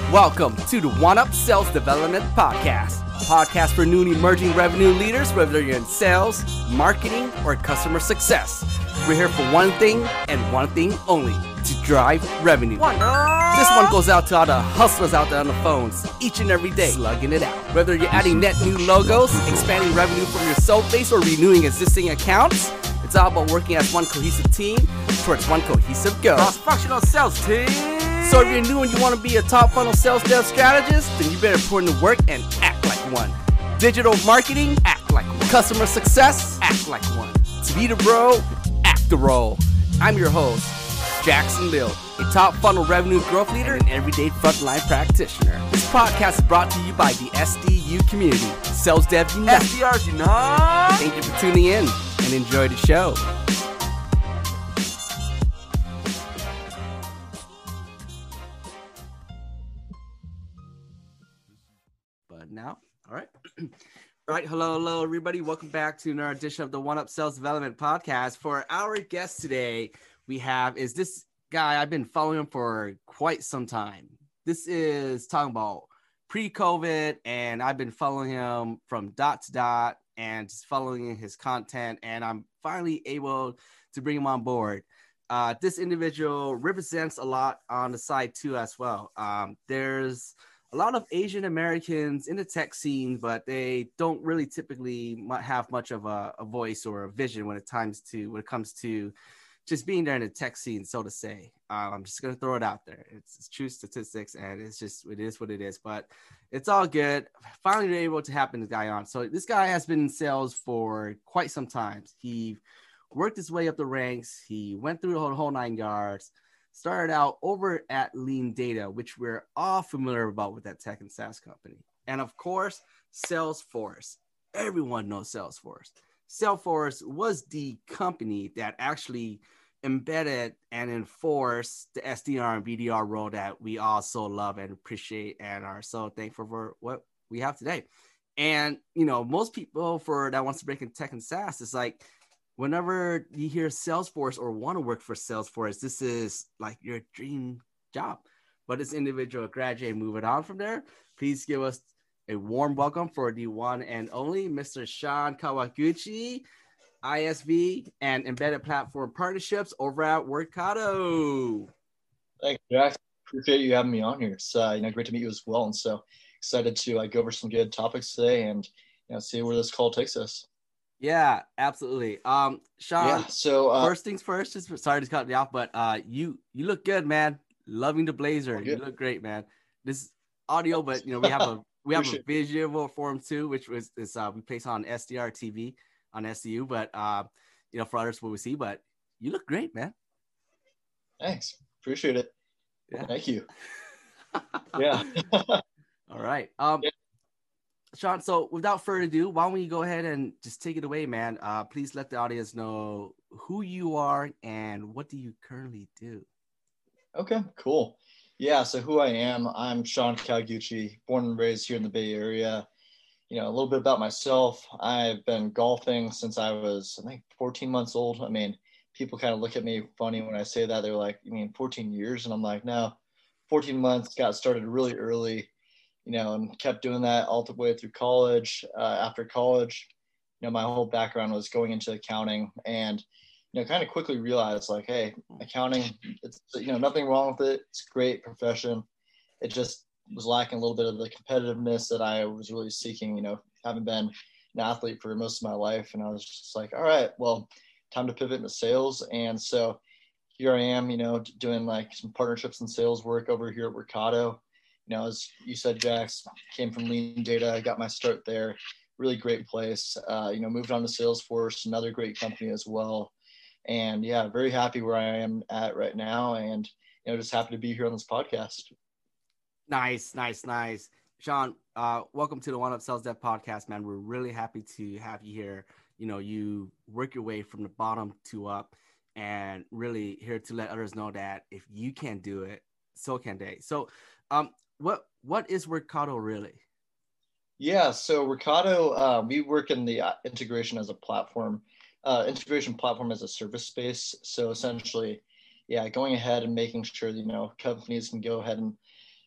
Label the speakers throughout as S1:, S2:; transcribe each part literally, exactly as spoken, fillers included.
S1: Welcome to the One Up Sales Development Podcast, a podcast for new and emerging revenue leaders, whether you're in sales, marketing, or customer success. We're here for one thing and one thing only, to drive revenue. One this one goes out to all the hustlers out there on the phones, each and every day, slugging it out. Whether you're adding net new logos, expanding revenue from your sales base, or renewing existing accounts, it's all about working as one cohesive team towards one cohesive goal.
S2: Cross-functional sales team.
S1: So if you're new and you want to be a top funnel sales dev strategist, then you better put in the work and act like one. Digital marketing, act like one. Customer success, act like one. To be the bro, act the role. I'm your host, Jackson Lill, a top funnel revenue growth leader and an everyday frontline practitioner. This podcast is brought to you by the S D U community, Sales Dev Unite.
S2: S D Rs Unite.
S1: Thank you for tuning in and enjoy the show. But now, all right. All right. Hello, hello, everybody. Welcome back to another edition of the One Up Sales Development Podcast. For our guest today, we have is this guy. I've been following him for quite some time. This is talking about pre-COVID, and I've been following him from dot to dot and just following his content, and I'm finally able to bring him on board. Uh, this individual represents a lot on the side too as well. Um, there's a lot of Asian Americans in the tech scene, but they don't really typically have much of a, a voice or a vision when it comes to when it comes to just being there in the tech scene, so to say. Um, I'm just gonna throw it out there. It's, it's true statistics, and it's just it is what it is. But it's all good. Finally, we're able to happen this guy on. So this guy has been in sales for quite some time. He worked his way up the ranks. He went through the whole, whole nine yards. Started out over at Lean Data, which we're all familiar about with that tech and SaaS company. And of course, Salesforce. Everyone knows Salesforce. Salesforce was the company that actually embedded and enforced the S D R and B D R role that we all so love and appreciate and are so thankful for what we have today. And, you know, most people for that wants to break in tech and SaaS, it's like, whenever you hear Salesforce or want to work for Salesforce, this is like your dream job. But this individual graduate, moving on from there, please give us a warm welcome for the one and only Mister Sean Kawaguchi, I S V and Embedded Platform Partnerships over at Workato.
S3: Thanks, Jack. Appreciate you having me on here. It's uh, you know, great to meet you as well. And so excited to uh, go over some good topics today and you know, see where this call takes us.
S1: Yeah, absolutely. Um, Sean,
S3: yeah, so uh,
S1: first things first, just sorry to cut you off, but uh, you you look good, man. Loving the blazer. You look great, man. This is audio, but you know we have a we have a visual form too, which was is uh, we place on S D R T V on S D U, but uh, you know for others what we see, but you look great, man.
S3: Thanks, appreciate it.
S1: Yeah,
S3: thank you. Yeah.
S1: All right. Um. Yeah. Sean, so without further ado, why don't you go ahead and just take it away, man? Uh, please let the audience know who you are and what do you currently do?
S3: Okay, cool. Yeah, so who I am, I'm Sean Kawaguchi, born and raised here in the Bay Area. You know, a little bit about myself. I've been golfing since I was, I think, fourteen months old. I mean, people kind of look at me funny when I say that. They're like, you mean fourteen years? And I'm like, no, fourteen months, got started really early. You know, and kept doing that all the way through college. Uh, after college, you know, my whole background was going into accounting and, you know, kind of quickly realized like, hey, accounting, it's, you know, nothing wrong with it. It's a great profession. It just was lacking a little bit of the competitiveness that I was really seeking, you know, having been an athlete for most of my life. And I was just like, all right, well, time to pivot into sales. And so here I am, you know, doing like some partnerships and sales work over here at Workato. You know, as you said, Jax, came from Lean Data. I got my start there. Really great place. Uh, you know, moved on to Salesforce, another great company as well. And yeah, very happy where I am at right now. And, you know, just happy to be here on this podcast.
S1: Nice, nice, nice. Sean, uh, welcome to the One Up Sales Dev Podcast, man. We're really happy to have you here. You know, you work your way from the bottom to up and really here to let others know that if you can do it, so can they. So, um, What what is Workato really?
S3: Yeah, so Workato, uh, we work in the uh, integration as a platform, uh, integration platform as a service space. So essentially, yeah, going ahead and making sure that, you know, companies can go ahead and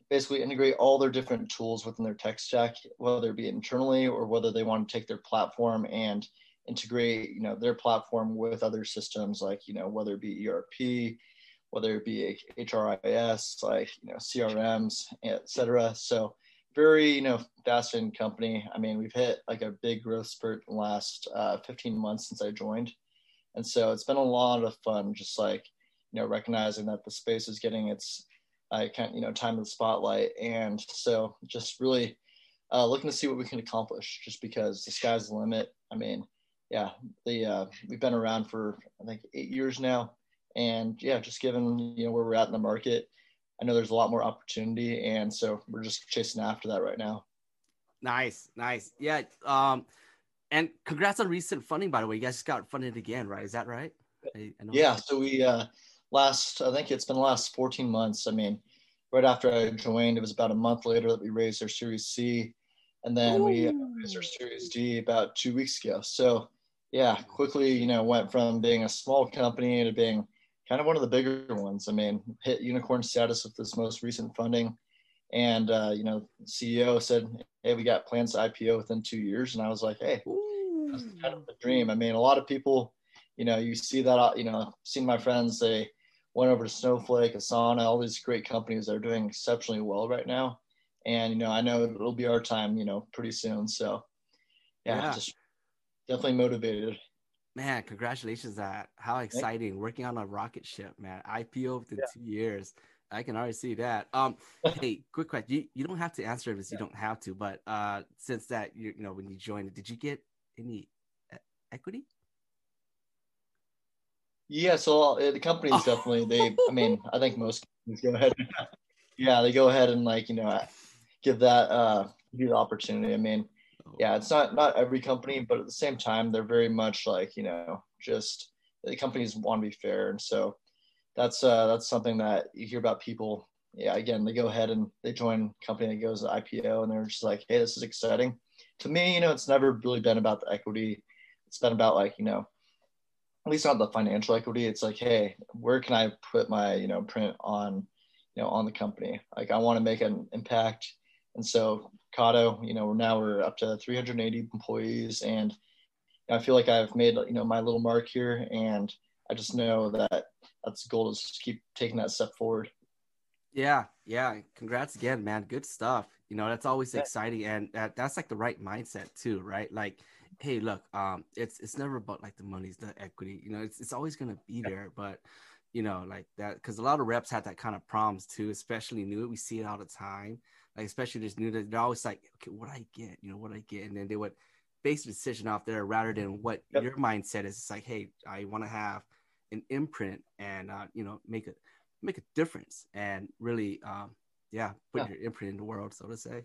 S3: basically integrate all their different tools within their tech stack, whether it be internally or whether they want to take their platform and integrate, you know, their platform with other systems, like, you know, whether it be E R P, whether it be H R I S, like, you know, C R Ms, et cetera. So very, you know, fascinating company. I mean, we've hit like a big growth spurt in the last uh, fifteen months since I joined. And so it's been a lot of fun, just like, you know, recognizing that the space is getting its, uh, kind you know, time in the spotlight. And so just really uh, looking to see what we can accomplish, just because the sky's the limit. I mean, yeah, the uh, we've been around for, I think, eight years now. And yeah, just given, you know, where we're at in the market, I know there's a lot more opportunity. And so we're just chasing after that right now.
S1: Nice, nice. Yeah. Um, and congrats on recent funding, by the way. You guys just got funded again, right? Is that right? I, I know
S3: yeah. So we, uh, last, I think it's been the last fourteen months. I mean, right after I joined, it was about a month later that we raised our Series C. And then Ooh. we uh, raised our Series D about two weeks ago. So yeah, quickly, you know, went from being a small company to being kind of one of the bigger ones. I mean, hit unicorn status with this most recent funding. And, uh, you know, C E O said, hey, we got plans to I P O within two years. And I was like, hey, that's kind of the dream. I mean, a lot of people, you know, you see that, you know, seen my friends, they went over to Snowflake, Asana, all these great companies that are doing exceptionally well right now. And, you know, I know it'll be our time, you know, pretty soon. So yeah, yeah. just definitely motivated.
S1: Man, congratulations! That how exciting! Working on a rocket ship, man. I P O within yeah. two years. I can already see that. Um, hey, quick question. You, you don't have to answer this. You don't have to. But uh, since that you you know when you joined, did you get any equity?
S3: Yeah. So uh, the companies oh. definitely. They. I mean, I think most companies go ahead. yeah, they go ahead and like you know give that uh give the opportunity. I mean. Yeah, it's not not every company, but at the same time, they're very much like, you know, just the companies want to be fair. And so that's uh, that's something that you hear about people. Yeah, again, they go ahead and they join a company that goes to I P O and they're just like, hey, this is exciting. To me, you know, it's never really been about the equity. It's been about like, you know, at least not the financial equity. It's like, hey, where can I put my, you know, print on, you know, on the company? Like I want to make an impact. And so Kato, you know, now we're up to three hundred eighty employees, and I feel like I've made, you know, my little mark here, and I just know that that's the goal, is to keep taking that step forward.
S1: Yeah, yeah. Congrats again, man. Good stuff. You know, that's always yeah. exciting, and that, that's like the right mindset too, right? Like, hey, look, um, it's it's never about like the money's the equity. You know, it's it's always gonna be yeah. there, but you know, like that, because a lot of reps had that kind of problems too, especially new. We see it all the time. Like, especially this new, they're always like, okay, what I get, you know, what I get. And then they would base the decision off there rather than what yep. your mindset is. It's like, hey, I want to have an imprint and, uh, you know, make a, make a difference and really, um, yeah, put yeah. your imprint in the world, so to say.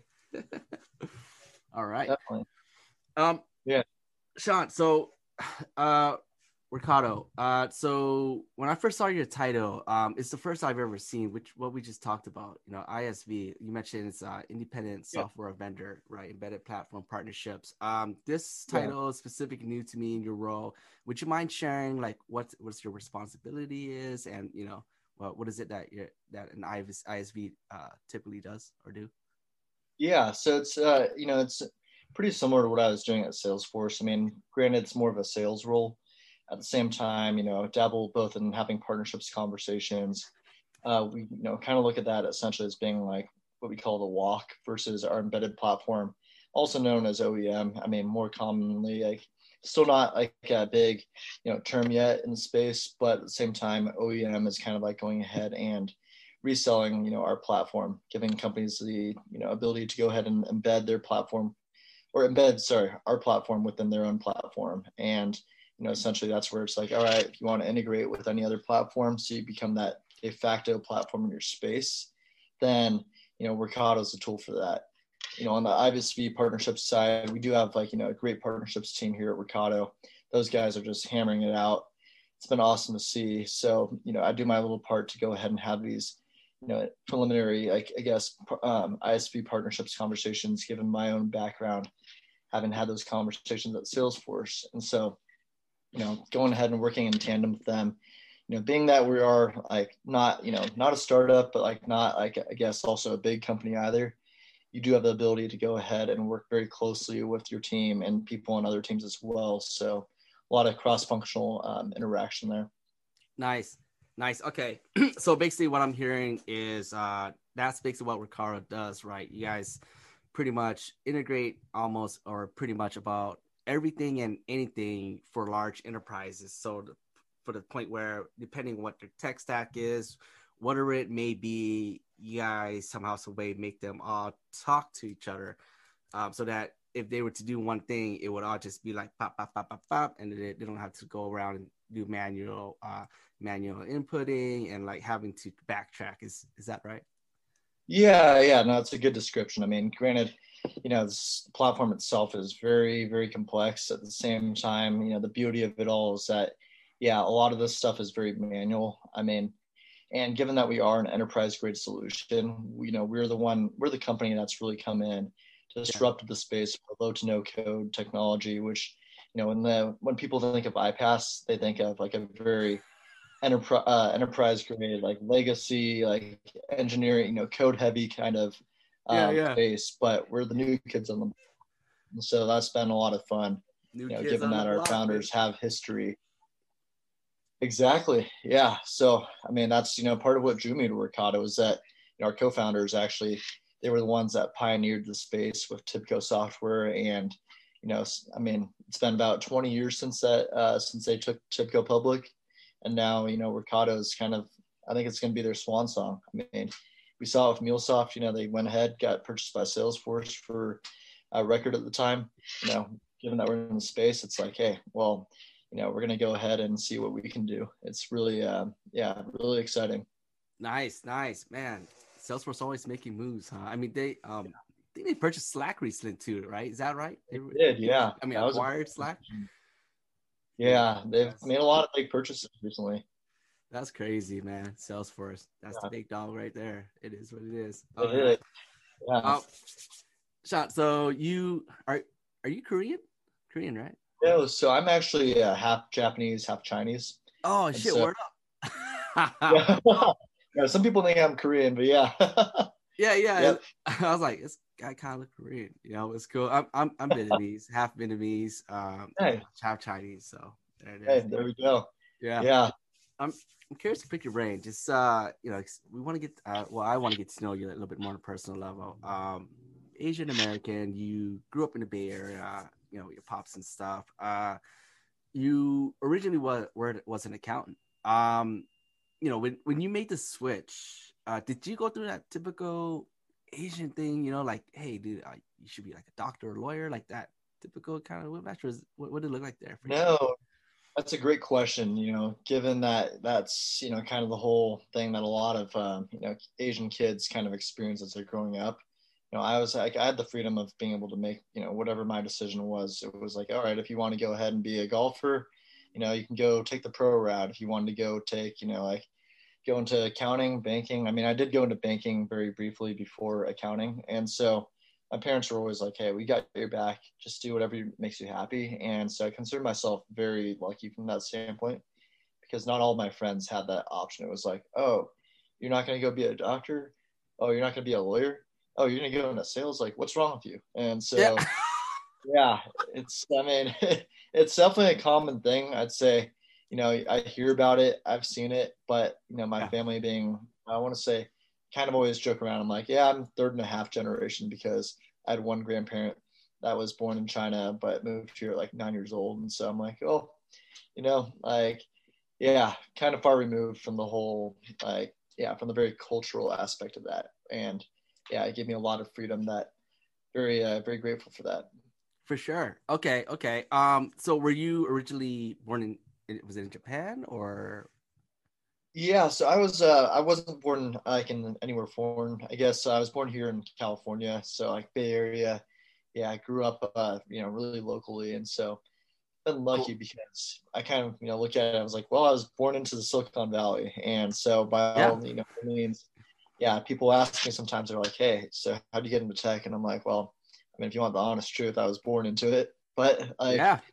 S1: All right.
S3: Definitely.
S1: Um,
S3: yeah.
S1: Sean, so, uh, Ricardo, uh, so when I first saw your title, um, it's the first I've ever seen, which what we just talked about, you know, I S V. You mentioned it's uh, independent software yeah. vendor, right? Embedded platform partnerships. Um, this title yeah. is specific, new to me in your role. Would you mind sharing, like, what what's your responsibility is, and you know, what what is it that you that an I S V uh, typically does or do?
S3: Yeah, so it's uh, you know, it's pretty similar to what I was doing at Salesforce. I mean, granted, it's more of a sales role. At the same time, you know, dabble both in having partnerships conversations. Uh, we, you know, kind of look at that essentially as being like what we call the walk versus our embedded platform, also known as O E M. I mean, more commonly, like still not like a big, you know, term yet in the space, but at the same time, O E M is kind of like going ahead and reselling, you know, our platform, giving companies the, you know, ability to go ahead and embed their platform or embed, sorry, our platform within their own platform. And you know, essentially that's where it's like, all right, if you want to integrate with any other platform, so you become that de facto platform in your space, then, you know, Workato is a tool for that. You know, on the I S V partnerships side, we do have like, you know, a great partnerships team here at Workato. Those guys are just hammering it out. It's been awesome to see. So, you know, I do my little part to go ahead and have these, you know, preliminary, like, I guess, um, I S V partnerships conversations, given my own background, having had those conversations at Salesforce. And so, you know, going ahead and working in tandem with them, you know, being that we are like not, you know, not a startup, but like not like, I guess also a big company either, you do have the ability to go ahead and work very closely with your team and people on other teams as well. So a lot of cross-functional um, interaction there.
S1: Nice. Nice. Okay. So basically what I'm hearing is uh, that's basically what Recaro does, right? You guys pretty much integrate almost or pretty much about everything and anything for large enterprises. So the, for the point where depending on what their tech stack is, whatever it may be, you guys somehow, some way make them all talk to each other, um, so that if they were to do one thing, it would all just be like pop, pop, pop, pop, pop, and they, they don't have to go around and do manual, uh, manual inputting and like having to backtrack. Is is that right?
S3: Yeah, yeah, no, it's a good description. I mean, granted, you know, this platform itself is very, very complex. At the same time, you know, the beauty of it all is that, yeah, a lot of this stuff is very manual. I mean, and given that we are an enterprise grade solution, you know, we're the one, we're the company that's really come in to disrupt the space for low to no code technology, which, you know, when the when people think of iPaaS, they think of like a very enterprise uh, enterprise grade, like legacy, like engineering, you know, code heavy kind of um,
S1: yeah, yeah.
S3: space. But we're the new kids on the block. And so that's been a lot of fun,
S1: New
S3: you know,
S1: kids
S3: given
S1: on
S3: that
S1: the
S3: our
S1: block,
S3: founders
S1: man.
S3: have history. Exactly. Yeah. So, I mean, that's, you know, part of what drew me to Workato is that, you know, our co-founders actually, they were the ones that pioneered the space with Tibco software. And, you know, I mean, it's been about twenty years since that, uh, since they took Tibco public. And now, you know, Workato is kind of, I think it's going to be their swan song. I mean, we saw it with MuleSoft, you know, they went ahead, got purchased by Salesforce for a record at the time. You know, given that we're in the space, it's like, hey, well, you know, we're going to go ahead and see what we can do. It's really, uh, yeah, really exciting.
S1: Nice, nice, man. Salesforce always making moves, huh? I mean, they, um, I think they purchased Slack recently too, right? Is that right? They,
S3: They did, yeah.
S1: I mean,
S3: That was a
S1: acquired Slack. Yeah,
S3: yeah, they've
S1: that's,
S3: made a lot of big purchases recently.
S1: that's crazy, man. Salesforce, that's
S3: Yeah.
S1: the big dog right there. It is what it is.
S3: They
S1: All
S3: did
S1: right.
S3: it. Yeah.
S1: Um, Sean, so you are are you Korean? Korean, right?
S3: No, so I'm actually uh, half Japanese, half Chinese.
S1: Oh
S3: And
S1: shit,
S3: so,
S1: word up.
S3: yeah. Yeah, some people think I'm Korean, but yeah.
S1: Yeah, yeah.
S3: Yep.
S1: I was like, this guy kind of look Korean. You know, it's cool. I'm I'm I'm Vietnamese, half Vietnamese, um,
S3: Hey.
S1: half Chinese. So there it is.
S3: Hey, there we go.
S1: Yeah.
S3: Yeah.
S1: I'm I'm curious to pick your brain. Just uh, you know, we want to get uh, well, I want to get to know you a little bit more on a personal level. Um, Asian American, you grew up in the Bay Area, you know, your pops and stuff. Uh, you originally was were was an accountant. Um, you know, when when you made the switch, uh, did you go through that typical Asian thing? You know, like, hey, dude, uh, you should be like a doctor or lawyer, like that typical kind of whiplash. Or is, what what did it look like there for you?
S3: No, that's a great question. You know, given that that's, you know, kind of the whole thing that a lot of, um, you know, Asian kids kind of experience as they're growing up. You know, I was like, I had the freedom of being able to make, you know, whatever my decision was. It was like, all right, if you want to go ahead and be a golfer, you know, you can go take the pro route. If you wanted to go take, you know, like go into accounting, banking. I mean, I did go into banking very briefly before accounting. And so my parents were always like, hey, we got your back. Just do whatever makes you happy. And so I consider myself very lucky from that standpoint because not all of my friends had that option. It was like, oh, you're not going to go be a doctor? Oh, you're not going to be a lawyer? Oh, you're going to go into sales? Like, what's wrong with you? And so, yeah, yeah it's, I mean, it's definitely a common thing. I'd say, you know, I hear about it. I've seen it. But, you know, my
S1: Yeah.
S3: family being, I want to say, kind of always joke around. I'm like, yeah, I'm third and a half generation because I had one grandparent that was born in China, but moved here at like nine years old. And so I'm like, oh, you know, like, yeah, kind of far removed from the whole, like, yeah, from the very cultural aspect of that. And yeah, it gave me a lot of freedom that very, uh, very grateful for that.
S1: For sure. Okay. Okay. Um, so were you originally born in, was it in Japan or?
S3: Yeah, so I was uh I wasn't born like in anywhere foreign. I guess I was born here in California, so like Bay Area. Yeah, I grew up uh you know really locally, and so been lucky
S1: Cool.
S3: because I kind of you know look at it. I was like, well, I was born into the Silicon Valley, and so by
S1: Yeah.
S3: all you know means, yeah, people ask me sometimes. They're like, hey, so how do you get into tech? And I'm like, well, I mean, if you want the honest truth, I was born into it, but like.
S1: Yeah.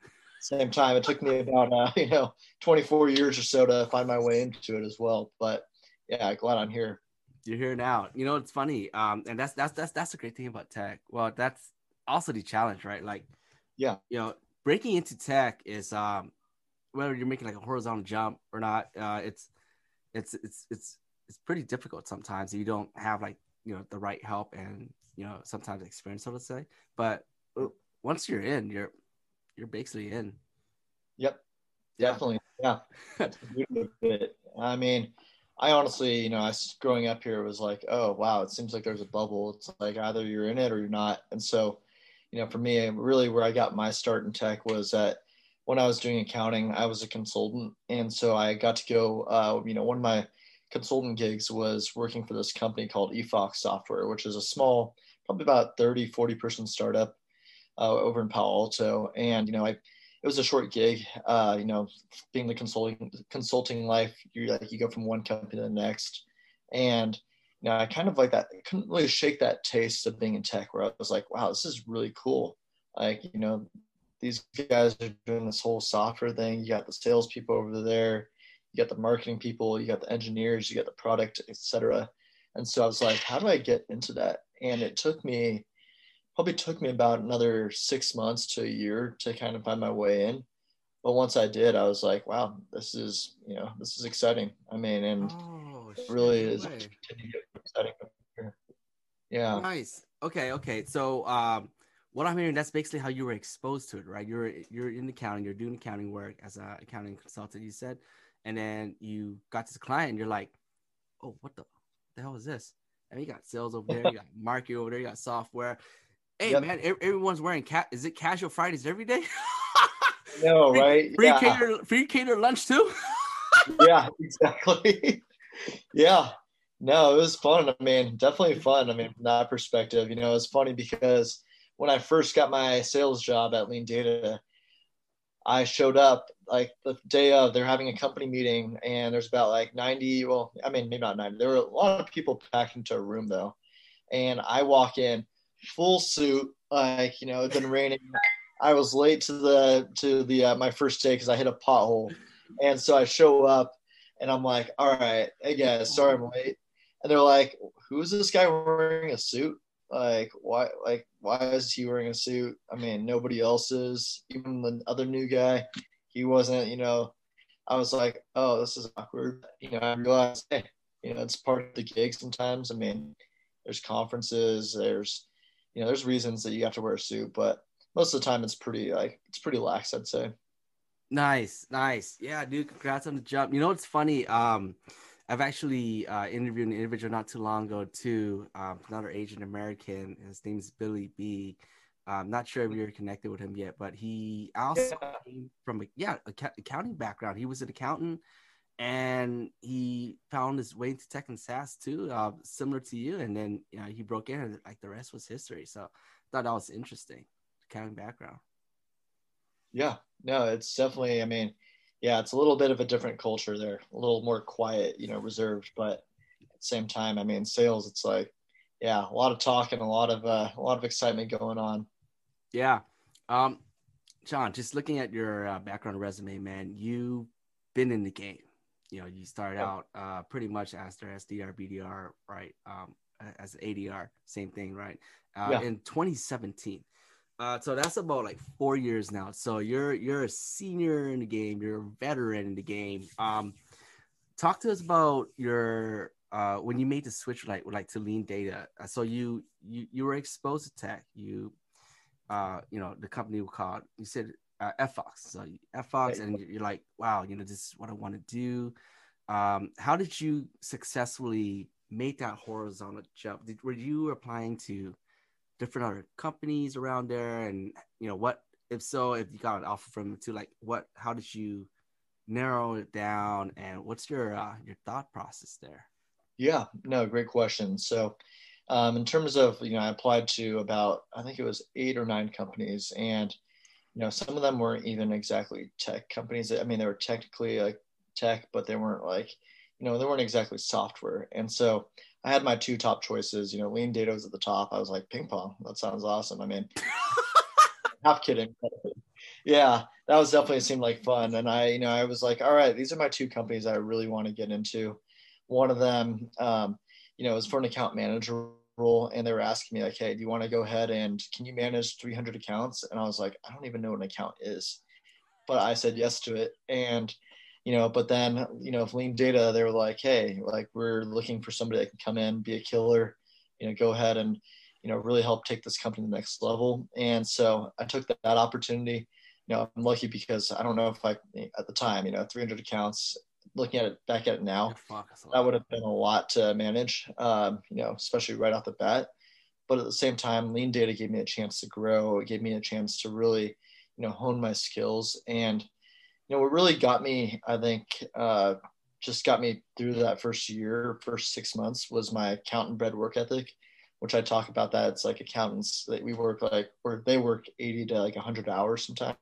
S3: same time, it took me about uh, you know twenty-four years or so to find my way into it as well. But yeah, glad I'm here.
S1: You're here now. You know, it's funny. Um, and that's that's that's that's the great thing about tech. Well, that's also the challenge, right? Like,
S3: Yeah,
S1: you know, breaking into tech is um whether you're making like a horizontal jump or not, uh, it's it's it's it's it's pretty difficult sometimes. You don't have like you know the right help and you know sometimes experience, so to say. But uh, once you're in, you're you're basically in.
S3: yep,
S1: Yeah.
S3: definitely. Yeah, that's the beauty of it. I mean, I honestly, you know, I s- growing up here was like, oh wow, it seems like there's a bubble. It's like either you're in it or you're not. And so, you know, for me, really where I got my start in tech was that when I was doing accounting, I was a consultant, and so I got to go. Uh, you know, one of my consultant gigs was working for this company called eFox Software, which is a small, probably about thirty, forty person startup uh, over in Palo Alto. And, you know, I, it was a short gig, uh, you know, being the consulting consulting life, you like, you go from one company to the next. And, you know, I kind of like that, I couldn't really shake that taste of being in tech where I was like, wow, this is really cool. Like, you know, these guys are doing this whole software thing. You got the salespeople over there, you got the marketing people, you got the engineers, you got the product, et cetera. And so I was like, how do I get into that? And it took me probably took me about another six months to a year to kind of find my way in. But once I did, I was like, wow, this is, you know, this is exciting. I mean, and
S1: Oh
S3: it
S1: shit!
S3: really
S1: No
S3: is
S1: way.
S3: continue to get exciting. Here. Yeah.
S1: Nice. Okay. Okay. So, um, what I'm hearing, that's basically how you were exposed to it, right? You're you're in accounting, you're doing accounting work as an accounting consultant, you said, and then you got this client, and you're like, oh, what the, the hell is this? And you got sales over there, you got marketing over there, you got software. Hey,
S3: Yep.
S1: man, ev- everyone's wearing cat. Is it casual Fridays every day?
S3: No,
S1: free,
S3: right?
S1: free
S3: Yeah.
S1: cater, free cater lunch too.
S3: Yeah, exactly. Yeah. No, it was fun. I mean, definitely fun. I mean, from that perspective, you know, it's funny because when I first got my sales job at Lean Data, I showed up like the day of, they're having a company meeting, and there's about like ninety, well, I mean, maybe not ninety. There were a lot of people packed into a room though. And I walk in full suit, like, you know, it'd been raining. I was late to the, to the, uh, my first day because I hit a pothole. And so I show up and I'm like, all right, hey guys, sorry I'm late. And they're like, who's this guy wearing a suit? Like, why, like, why is he wearing a suit? I mean, nobody else is. Even the other new guy, he wasn't. You know, I was like, oh, this is awkward. You know, I realized, hey, you know, it's part of the gig sometimes. I mean, there's conferences, there's, you know, there's reasons that you have to wear a suit, but most of the time it's pretty like it's pretty lax, I'd say.
S1: Nice, nice. Yeah, dude, congrats on the jump. You know what's funny? Um, I've actually uh, interviewed an individual not too long ago too, um, another Asian American. His name's Billy B. I'm not sure if you're connected with him yet, but he also
S3: Yeah.
S1: came from a yeah, a ca- accounting background. He was an accountant and he found his way into tech and SaaS too, uh, similar to you. And then you know, he broke in and like the rest was history. So I thought that was interesting. Accounting background.
S3: Yeah, no, it's definitely, I mean, yeah, it's a little bit of a different culture there, a little more quiet, you know, reserved, but at the same time, I mean, sales, it's like, yeah, a lot of talk and a lot of uh, a lot of excitement going on.
S1: Yeah. Um, John, just looking at your uh, background resume, man, you've been in the game. You know, you started
S3: Yeah,
S1: out uh, pretty much as their S D R, B D R, right? Um, as A D R, same thing, right? Uh,
S3: yeah,
S1: in twenty seventeen. Uh, so that's about like four years now. So you're you're a senior in the game. You're a veteran in the game. Um, talk to us about your uh, when you made the switch, like like to lean data. Uh, So you you you were exposed to tech. You uh, you know, the company we called, you said uh, F Fox. So F Fox,
S3: yeah,
S1: and you're like, wow, you know, this is what I want to do. Um, how did you successfully make that horizontal jump? Did, were you applying to different other companies around there? And, you know, what, if so, if you got an offer from them too, like what, how did you narrow it down? And what's your, uh, your thought process there?
S3: yeah. No, great question. So, um, in terms of, you know, I applied to about, I think it was eight or nine companies, and you know, some of them weren't even exactly tech companies. I mean, they were technically like tech, but they weren't like, you know, they weren't exactly software. And so I had my two top choices. You know, Lean Data was at the top. I was like, ping pong. That sounds awesome. I mean, half kidding. Yeah. that was definitely seemed like fun. And I, you know, I was like, all right, these are my two companies that I really want to get into. One of them, um, you know, was for an account manager role, and they were asking me like, hey, do you want to go ahead and can you manage three hundred accounts? And I was like, I don't even know what an account is, but I said yes to it. And, you know, but then, you know, Lean Data, they were like, hey, like we're looking for somebody that can come in, be a killer, you know, go ahead and, you know, really help take this company to the next level. And so I took that, that opportunity. You know, I'm lucky because I don't know if I, at the time, you know, three hundred accounts, looking at it back at it now, that would have been a lot to manage, um, you know, especially right off the bat. But at the same time, Lean Data gave me a chance to grow. It gave me a chance to really, you know, hone my skills. And, you know, what really got me, I think, uh, just got me through that first year, first six months was my accountant bred work ethic, which I talk about that. It's like accountants that we work like, where they work eighty to like one hundred hours sometimes.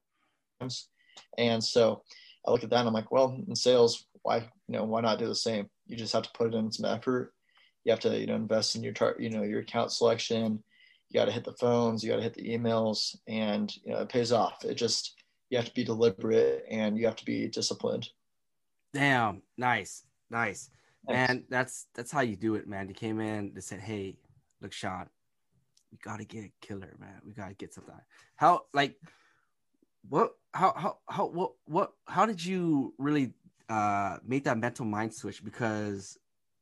S3: And so I look at that and I'm like, well, in sales, why, you know, why not do the same? You just have to put in some effort. You have to, you know, invest in your, tar- you know, your account selection. You got to hit the phones, you got to hit the emails, and, you know, it pays off. It just, you have to be deliberate and you have to be disciplined.
S1: Damn. Nice. Nice.
S3: Thanks.
S1: Man, that's, that's how you do it, man. You came in, they said, hey, look, Sean, we got to get a killer, man. We got to get something. How, like, what, how, how, how, what, what, how did you really uh, make that mental mind switch? Because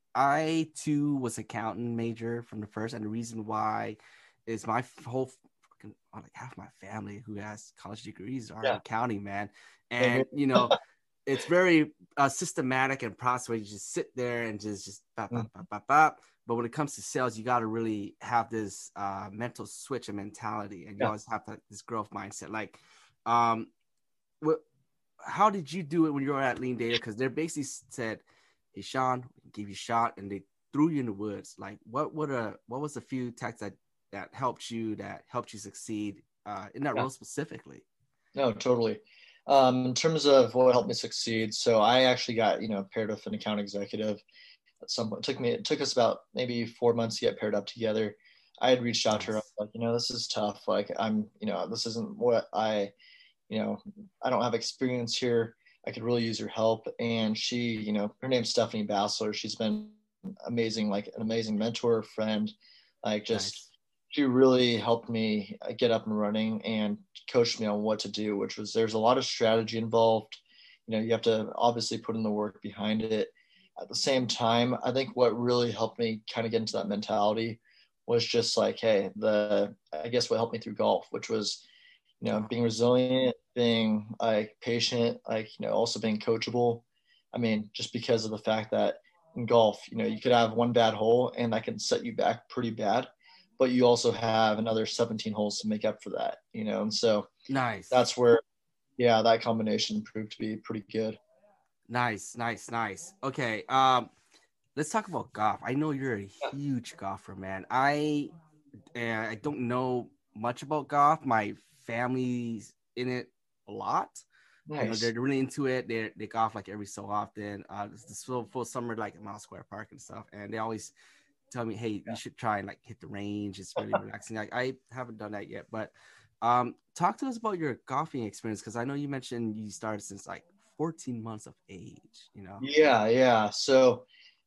S1: I too was accountant major from the first, and the reason why is my whole fucking, like half my family who has college degrees are
S3: Yeah.
S1: in accounting, man. And you know, it's very uh, systematic and process where you just sit there and just just bop, bop, bop, bop, bop. But when it comes to sales, you got to really have this uh, mental switch and mentality, and you
S3: Yeah.
S1: always have to, this growth mindset. Like, um, what? How did you do it when you were at Lean Data? Because they basically said, "Hey, Sean, we can give you a shot," and they threw you in the woods. Like, what? What? A what was a few texts that that helped you that helped you succeed uh, in that
S3: Yeah.
S1: role specifically?
S3: No, totally. Um, in terms of what helped me succeed, so I actually got, you know, paired with an account executive at some point. It took me, it took us about maybe four months to get paired up together. I had reached out to her,
S1: Nice.
S3: like, you know, this is tough. Like, I'm, you know, this isn't what I, you know, I don't have experience here. I could really use your help. And she, you know, her name's Stephanie Bassler. She's been amazing, like an amazing mentor, friend, like just,
S1: Nice.
S3: she really helped me get up and running and coached me on what to do, which was, there's a lot of strategy involved. You know, you have to obviously put in the work behind it. At the same time, I think what really helped me kind of get into that mentality was just like, hey, the, I guess what helped me through golf, which was, you know, being resilient, being like patient, like, you know, also being coachable. I mean, just because of the fact that in golf, you know, you could have one bad hole and that can set you back pretty bad, but you also have another seventeen holes to make up for that, you know? And so
S1: Nice.
S3: that's where, yeah, that combination proved to be pretty good.
S1: Nice. Nice. Nice. Okay. Um, let's talk about golf. I know you're a huge golfer, man. I, uh, I don't know much about golf. My family's in it a lot.
S3: Nice.
S1: You know, they're really into it. They they golf like every so often. Uh, it's this full, full summer like at Mile Square Park and stuff. And they always tell me, "Hey, you should try and like hit the range. It's really relaxing." Like I haven't done that yet, but um, talk to us about your golfing experience because I know you mentioned you started since like fourteen months of age. You know?
S3: Yeah, yeah. So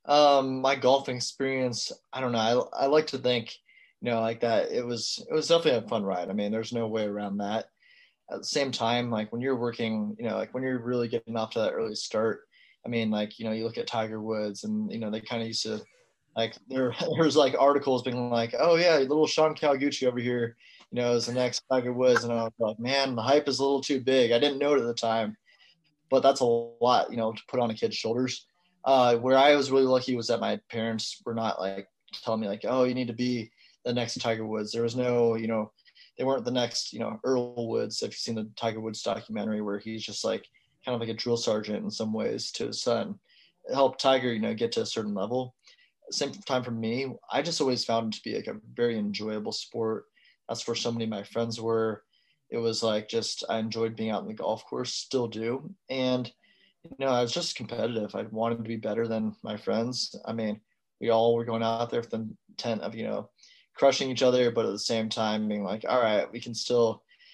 S3: um, my golfing experience, I don't know. I I like to think, you know, like that. It was it was definitely a fun ride. I mean, there's no way around that. At the same time, like when you're working, you know, like when you're really getting off to that early start, I mean, like, you know, you look at Tiger Woods and, you know, they kind of used to, like, there, there's like articles being like, oh yeah, little Sean Calgucci over here, you know, is the next Tiger Woods. And I was like, man, the hype is a little too big. I didn't know it at the time, but that's a lot, you know, to put on a kid's shoulders. Uh, where I was really lucky was that my parents were not like telling me like, oh, you need to be the next Tiger Woods. There was no, you know, they weren't the next, you know, Earl Woods. If you've seen the Tiger Woods documentary where he's just like kind of like a drill sergeant in some ways to his son, it helped Tiger, you know, get to a certain level. Same time for me, I just always found it to be like a very enjoyable sport. That's where so many of my friends were. It was like just I enjoyed being out in the golf course, still do. And you know, I was just competitive. I wanted to be better than my friends. I mean, we all were going out there with the intent of, you know, crushing each other, but at the same time being like, all right, we can still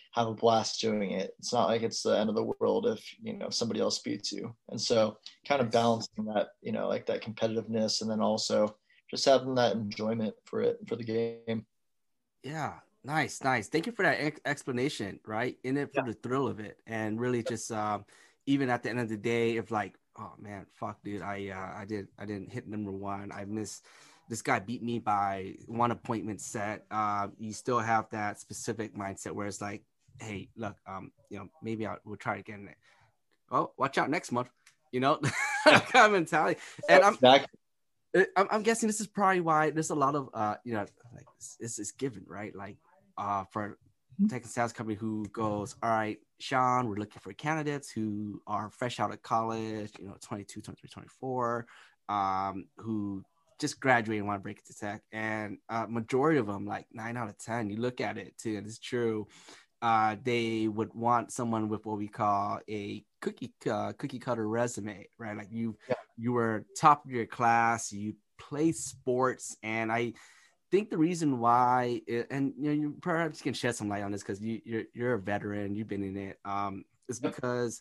S3: have a blast doing it. It's not like it's the end of the world if, you know, somebody else beats you. And so kind of balancing that, you know, like that competitiveness, and then also just having that enjoyment for it, for the game.
S1: Yeah. Nice. Nice. Thank you for that ex- explanation, right? In it for
S3: Yeah.
S1: the thrill of it. And really just, um, even at the end of the day, if like, oh man, fuck dude, I, uh, I did, I didn't hit number one. I missed, this guy beat me by one appointment set. Uh, you still have that specific mindset where it's like, hey, look, um, you know, maybe I'll, we'll try again. Oh, watch out next month, you know, that kind of mentality. And I'm,
S3: Exactly.
S1: I'm, I'm guessing this is probably why there's a lot of, uh, you know, like this is given, right? Like, uh, for tech and sales company who goes, all right, Sean, we're looking for candidates who are fresh out of college, you know, twenty-two, twenty-three, twenty-four, um, who just graduated and want to break into tech. And uh, majority of them, like nine out of ten, you look at it too, and it's true. Uh, they would want someone with what we call a cookie uh, cookie cutter resume, right? Like you,
S3: Yeah.
S1: you were top of your class, you play sports, and I think the reason why, it, and you know, you perhaps can shed some light on this because you, you're you're a veteran, you've been in it, um, is because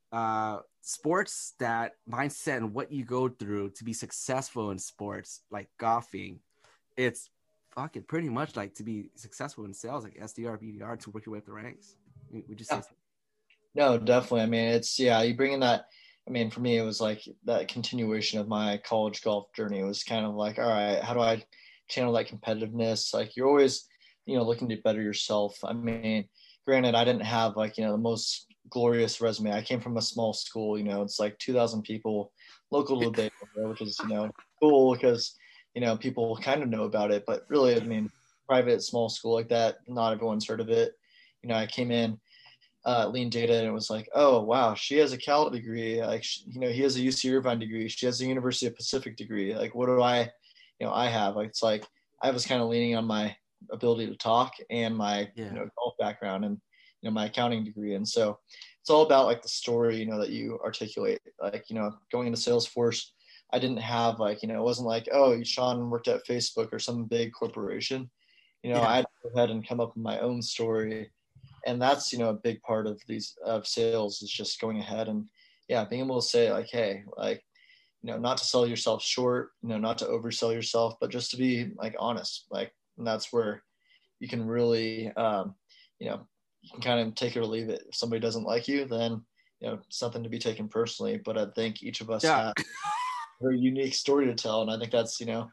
S1: uh, sports, that mindset and what you go through to be successful in sports, like golfing, it's fucking pretty much like to be successful in sales, like S D R, B D R, to work your way up the ranks. Would you say?
S3: Yeah. No, definitely. I mean, it's, yeah, you bring in that. I mean, for me, it was like that continuation of my college golf journey. It was kind of like, all right, how do I channel that competitiveness? Like, you're always, you know, looking to better yourself. I mean, granted, I didn't have like, you know, the most glorious resume. I came from a small school, you know, it's like two thousand people, local to Bay Area, which is, you know, cool because, you know, people kind of know about it, but really, I mean, private small school like that, not everyone's heard of it. You know, I came in, uh, lean data, and it was like, oh wow, she has a Cal degree, like, you know, he has a U C Irvine degree, she has a University of Pacific degree, like what do I, you know, I have, like, it's like I was kind of leaning on my ability to talk and my,
S1: Yeah.
S3: you know, golf background and, you know, my accounting degree. And so it's all about like the story, you know, that you articulate. Like, you know, going into Salesforce, I didn't have like, you know, it wasn't like, oh, Sean worked at Facebook or some big corporation. You know,
S1: Yeah.
S3: I had to go ahead and come up with my own story. And that's, you know, a big part of these of sales is just going ahead and, yeah, being able to say like, hey, like, you know, not to sell yourself short, you know, not to oversell yourself, but just to be like honest. Like, and that's where you can really, um, you know, you can kind of take it or leave it. If somebody doesn't like you, then, you know, something to be taken personally. But I think each of us
S1: Yeah.
S3: have a very unique story to tell. And I think that's, you know,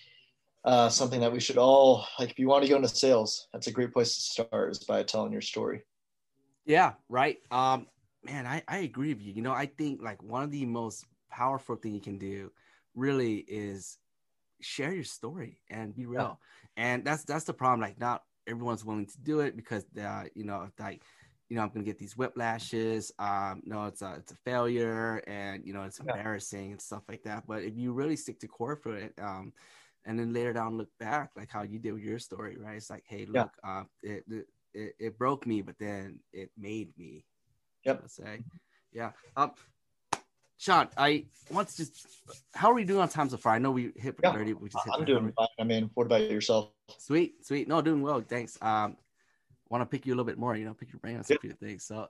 S3: uh, something that we should all, like, if you want to go into sales, that's a great place to start, is by telling your story.
S1: Yeah, right. Um, man, I, I agree with you. You know, I think like one of the most powerful thing you can do really is share your story and be real. Yeah. And that's that's the problem. Like, not everyone's willing to do it because uh, you know, like, you know, I'm gonna get these whiplashes. Um, no, it's a it's a failure, and you know, it's embarrassing, yeah, and stuff like that. But if you really stick to core for it, um, and then later down look back, like how you did with your story, right? It's like, hey, look, yeah. uh, it, it it broke me, but then it made me.
S3: Yep.
S1: Let's say, yeah. Um, Sean, I want to just, how are we doing on time so far? I know we hit
S3: yeah.
S1: thirty. We just hit
S3: I'm doing fine. I mean, what about yourself?
S1: Sweet, sweet. No, doing well. Thanks. Um, want to pick you a little bit more, you know, pick your brain on some few things. So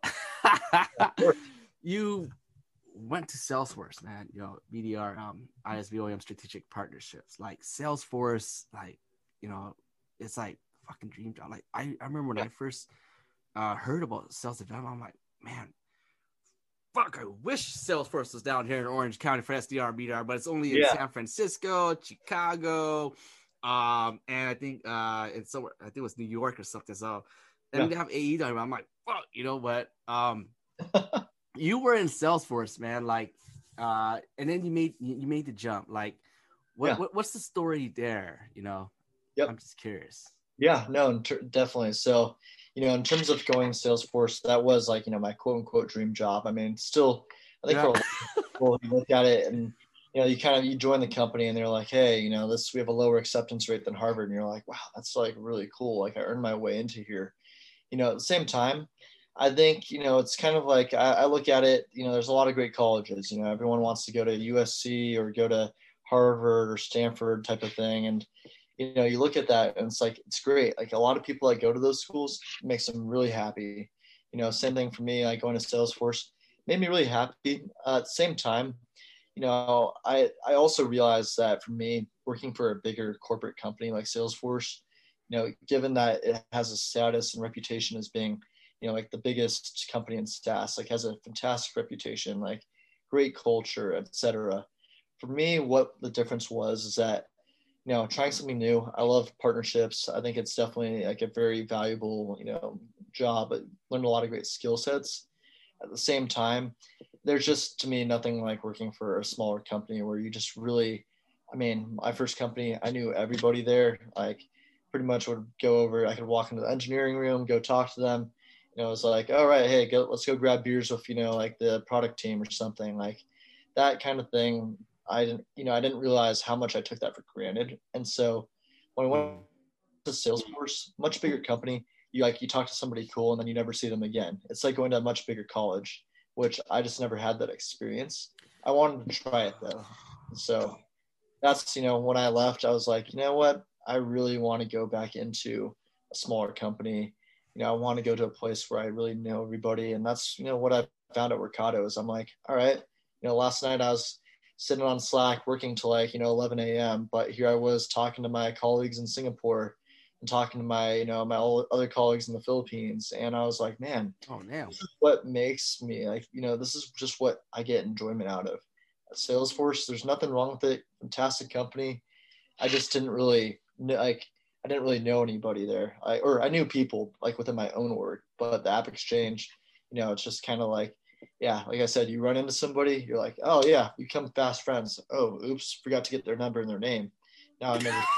S1: you went to Salesforce, man, you know, B D R, um, I S V O E M strategic partnerships, like Salesforce, like, you know, it's like fucking dream job. Like I, I remember when yeah. I first uh, heard about sales development, I'm like, man, fuck, I wish Salesforce was down here in Orange County for S D R, B D R, but it's only in yeah. San Francisco, Chicago, um, and I think uh, it's somewhere, I think it was New York or something. So, and yeah. they have A E down here. I'm like, fuck, you know what? Um, you were in Salesforce, man. Like, uh, and then you made you made the jump. Like, what, yeah. what what's the story there? You know,
S3: yep.
S1: I'm just curious.
S3: Yeah, no, ter- definitely. So, you know, in terms of going Salesforce, that was like, you know, my quote unquote dream job. I mean, still, I think yeah. for a lot of people, you look at it and, you know, you kind of, you join the company and they're like, hey, you know, this, we have a lower acceptance rate than Harvard. And you're like, wow, that's like really cool. Like I earned my way into here. You know, at the same time, I think, you know, it's kind of like, I, I look at it, you know, there's a lot of great colleges, you know, everyone wants to go to U S C or go to Harvard or Stanford type of thing. And, you know, you look at that and it's like, it's great. Like a lot of people that go to those schools makes them really happy. You know, same thing for me, like going to Salesforce made me really happy. Uh, at the same time, you know, I, I also realized that for me, working for a bigger corporate company like Salesforce, you know, given that it has a status and reputation as being, you know, like the biggest company in SaaS, like has a fantastic reputation, like great culture, et cetera. For me, what the difference was is that, you know, trying something new. I love partnerships. I think it's definitely like a very valuable, you know, job. I learned a lot of great skill sets. At the same time, there's just, to me, nothing like working for a smaller company where you just really, I mean, my first company, I knew everybody there. Like pretty much would go over, I could walk into the engineering room, go talk to them. You know, it was like, all right, hey, go, let's go grab beers with, you know, like the product team or something like that kind of thing. I didn't, you know, I didn't realize how much I took that for granted. And so when I went to Salesforce, much bigger company, you like, you talk to somebody cool and then you never see them again. It's like going to a much bigger college, which I just never had that experience. I wanted to try it though. So that's, you know, when I left, I was like, you know what? I really want to go back into a smaller company. You know, I want to go to a place where I really know everybody. And that's, you know, what I found at Workato is I'm like, all right, you know, last night I was sitting on Slack working till like, you know, eleven a.m. But here I was talking to my colleagues in Singapore and talking to my, you know, my other colleagues in the Philippines. And I was like, man,
S1: oh, damn.
S3: This is what makes me like, you know, this is just what I get enjoyment out of. At Salesforce, there's nothing wrong with it. Fantastic company. I just didn't really like, I didn't really know anybody there. I, or I knew people like within my own org, but the App Exchange, you know, it's just kind of like, yeah, like I said, you run into somebody, you're like, oh yeah, we become fast friends. Oh, oops, forgot to get their number and their name. Now I never.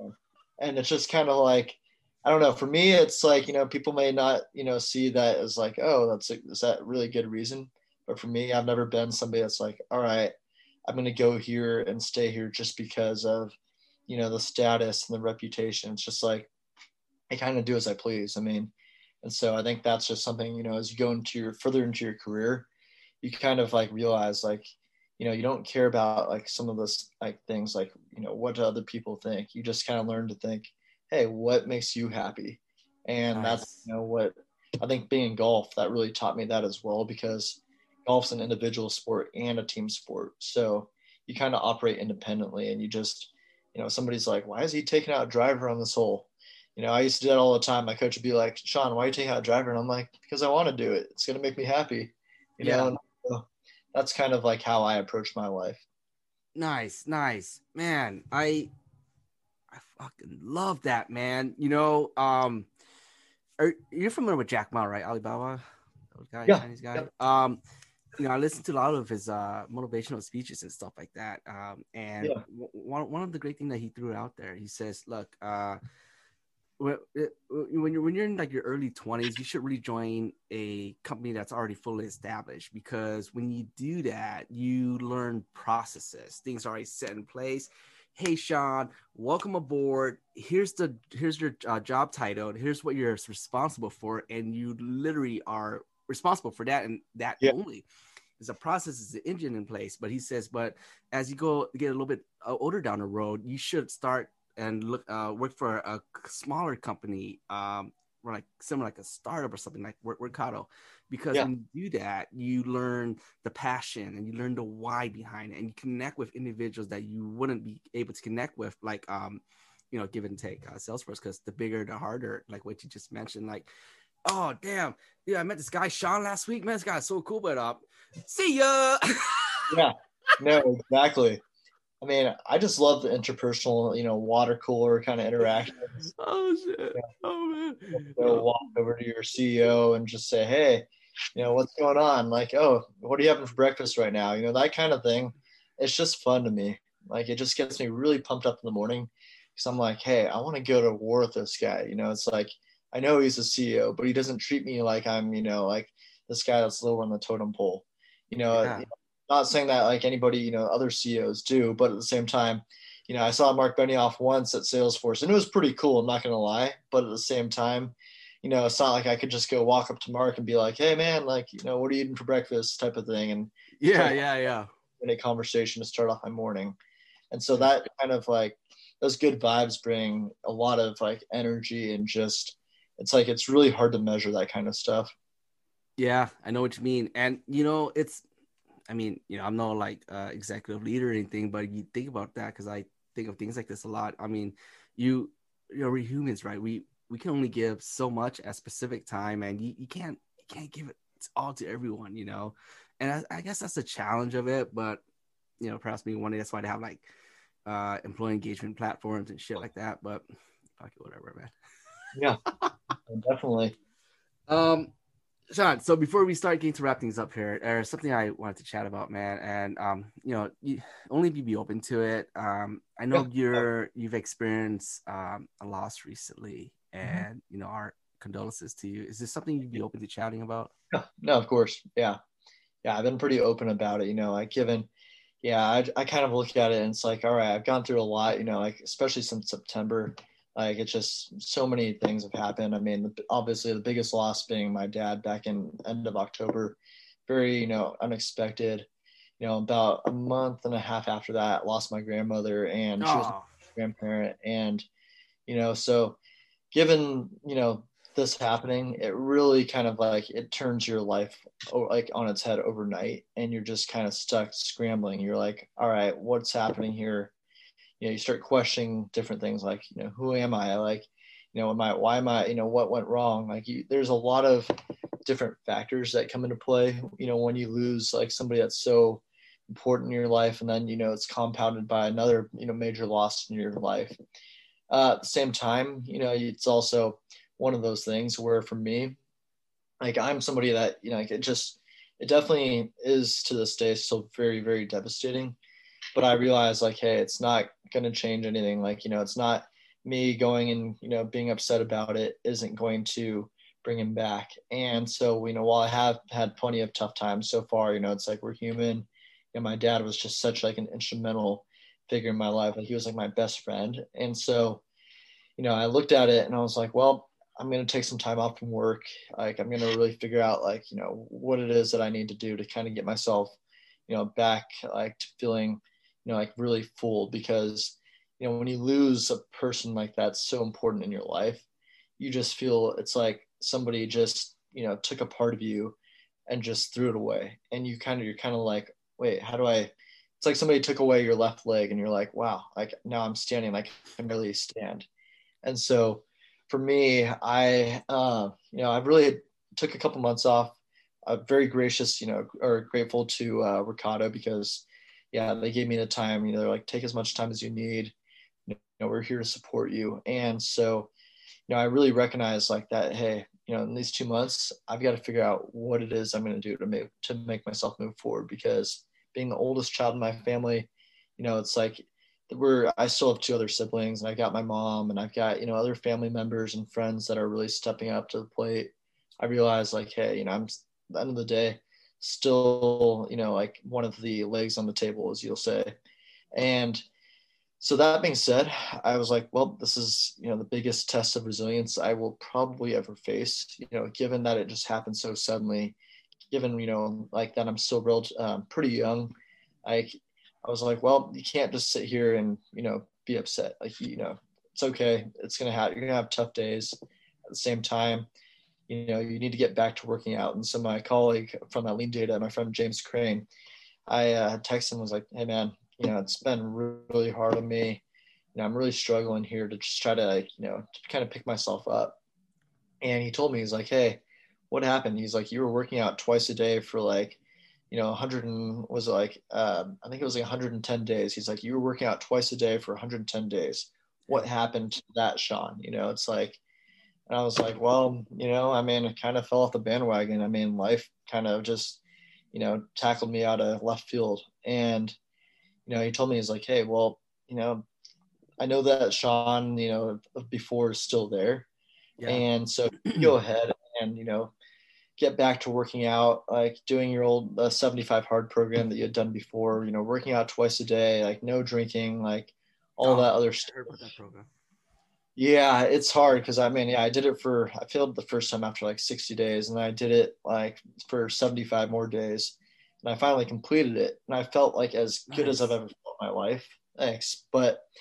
S3: And it's just kind of like, I don't know. For me, it's like, you know, people may not, you know, see that as like, oh, that's a, is that really good reason? But for me, I've never been somebody that's like, all right, I'm going to go here and stay here just because of, you know, the status and the reputation. It's just like, I kind of do as I please. I mean, and so I think that's just something, you know, as you go into your further into your career, you kind of like realize like, you know, you don't care about like some of this like things like, you know, what do other people think? You just kind of learn to think, hey, what makes you happy? And nice. That's, you know, what I think being in golf, that really taught me that as well, because golf's an individual sport and a team sport. So you kind of operate independently and you just, you know, somebody's like, why is he taking out a driver on this hole? You know, I used to do that all the time. My coach would be like, Sean, why are you taking out a driver? And I'm like, because I want to do it. It's going to make me happy. You
S1: yeah.
S3: know, and so that's kind of like how I approach my life.
S1: Nice, nice, man. I, I fucking love that, man. You know, um, are you're familiar with Jack Ma, right? Alibaba, old guy,
S3: yeah.
S1: Chinese guy.
S3: Yeah.
S1: Um, you know, I listened to a lot of his uh motivational speeches and stuff like that. Um, and
S3: yeah.
S1: w- one one of the great things that he threw out there, he says, look, uh. when you're when you're in like your early twenties, you should really join a company that's already fully established, because when you do that, you learn processes, things are already set in place. Hey, Sean, welcome aboard. Here's the here's your uh, job title. Here's what you're responsible for, and you literally are responsible for that and that yeah. only. There's a process, is the engine in place. But he says, but as you go get a little bit older down the road, you should start and look, uh, work for a smaller company, um, or like similar like a startup or something like Workato, because yeah. when you do that, you learn the passion and you learn the why behind it, and you connect with individuals that you wouldn't be able to connect with, like, um, you know, give and take uh, Salesforce, because the bigger, the harder, like what you just mentioned, like, oh, damn, yeah, I met this guy, Sean, last week, man, this guy's so cool, but uh, see ya.
S3: yeah, no, exactly. I mean, I just love the interpersonal, you know, water cooler kind of interactions.
S1: Oh, shit.
S3: You know,
S1: oh, man.
S3: So walk over to your C E O and just say, hey, you know, what's going on? Like, oh, what are you having for breakfast right now? You know, that kind of thing. It's just fun to me. Like, it just gets me really pumped up in the morning, because I'm like, hey, I want to go to war with this guy. You know, it's like, I know he's a C E O, but he doesn't treat me like I'm, you know, like this guy that's lower on the totem pole. You know,
S1: yeah.
S3: you know not saying that like anybody, you know, other C E Os do, but at the same time, you know, I saw Mark Benioff once at Salesforce, and it was pretty cool, I'm not going to lie. But at the same time, you know, it's not like I could just go walk up to Mark and be like, hey, man, like, you know, what are you eating for breakfast type of thing. And
S1: yeah, yeah, yeah.
S3: In a conversation to start off my morning. And so that kind of like, those good vibes bring a lot of like energy, and just, it's like, it's really hard to measure that kind of stuff.
S1: Yeah, I know what you mean. And, you know, it's, I mean, you know, I'm no like uh, executive leader or anything, but you think about that because I think of things like this a lot. I mean, you, you know, we're humans, right? We, we can only give so much at specific time, and you, you can't, you can't give it all to everyone, you know? And I, I guess that's the challenge of it, but, you know, perhaps maybe one day that's why they have like uh, employee engagement platforms and shit like that, but fuck it, whatever, man.
S3: Yeah, definitely.
S1: Um, Sean, so before we start getting to wrap things up here, there's something I wanted to chat about, man. And um, you know, you, only if you be open to it. Um, I know
S3: Yeah.
S1: you're you've experienced um a loss recently,
S3: Mm-hmm.
S1: and you know, our condolences to you. Is this something you'd be open to chatting about?
S3: No, no, of course. Yeah. Yeah. I've been pretty open about it, you know, like given, yeah, I, I kind of look at it and it's like, all right, I've gone through a lot, you know, like, especially since September, like it's just so many things have happened. I mean, the, obviously the biggest loss being my dad back in end of October, very, you know, unexpected, you know, about a month and a half after that, lost my grandmother, and she was my
S1: Oh,
S3: grandparent. And, you know, so given, you know, this happening, it really kind of like, it turns your life like on its head overnight, and you're just kind of stuck scrambling. You're like, all right, what's happening here? You know, you start questioning different things, like, you know, who am I? Like, you know, am I, why am I, you know, what went wrong? Like you, there's a lot of different factors that come into play, you know, when you lose like somebody that's so important in your life, and then, you know, it's compounded by another, you know, major loss in your life. Uh, at the same time, you know, it's also one of those things where for me, like I'm somebody that, you know, like it just, it definitely is to this day still very, very devastating. But I realize like, hey, it's not going to change anything. Like, you know, it's not me going and, you know, being upset about it isn't going to bring him back. And so, you know, while I have had plenty of tough times so far, you know, it's like we're human. And my dad was just such like an instrumental figure in my life. Like he was like my best friend. And so, you know, I looked at it and I was like, well, I'm going to take some time off from work. Like, I'm going to really figure out like, you know, what it is that I need to do to kind of get myself, you know, back like to feeling, you know, like really full. Because, you know, when you lose a person like that so important in your life, you just feel it's like somebody just, you know, took a part of you and just threw it away. And you kind of, you're kind of like, wait, how do I, it's like somebody took away your left leg and you're like, wow, like now I'm standing, like I can barely stand. And so for me, I, uh, you know, I really took a couple months off. I'm very gracious, you know, or grateful to uh, Ricardo, because, yeah, they gave me the time. You know, they're like, take as much time as you need. You know, we're here to support you. And so, you know, I really recognize like that. Hey, you know, in these two months, I've got to figure out what it is I'm going to do to make to make myself move forward. Because being the oldest child in my family, you know, it's like we're I still have two other siblings, and I got my mom, and I've got, you know, other family members and friends that are really stepping up to the plate. I realize like, hey, you know, I'm at the end of the day still, you know, like one of the legs on the table, as you'll say. And so that being said, I was like, well, this is, you know, the biggest test of resilience I will probably ever face, you know, given that it just happened so suddenly, given, you know, like that I'm still real, um, pretty young. Like, I was like, well, you can't just sit here and, you know, be upset. Like, you know, it's okay. It's going to have, you're going to have tough days. At the same time, you know, you need to get back to working out. And so my colleague from that Lean Data, my friend James Crane, I uh, texted him, was like, hey man, you know, it's been really hard on me. You know, I'm really struggling here to just try to, like, you know, to kind of pick myself up. And he told me, he's like, hey, what happened? He's like, you were working out twice a day for like, you know, one hundred and was like, um, I think it was like one hundred ten days. He's like, you were working out twice a day for one hundred ten days. What happened to that, Sean? You know, it's like, and I was like, well, you know, I mean, I kind of fell off the bandwagon. I mean, life kind of just, you know, tackled me out of left field. And, you know, he told me, he's like, hey, well, you know, I know that Sean, you know, before is still there.
S1: yeah.
S3: And so go ahead and, you know, get back to working out, like doing your old uh, seventy-five hard program that you had done before, you know, working out twice a day, like no drinking, like all
S1: Oh,
S3: that other
S1: I
S3: stuff.
S1: heard about that program.
S3: Yeah, it's hard because I mean, yeah, I did it for, I failed the first time after like sixty days, and I did it like for seventy-five more days. And I finally completed it. And I felt like as good as I've
S1: Nice.
S3: ever felt in my life. Thanks. But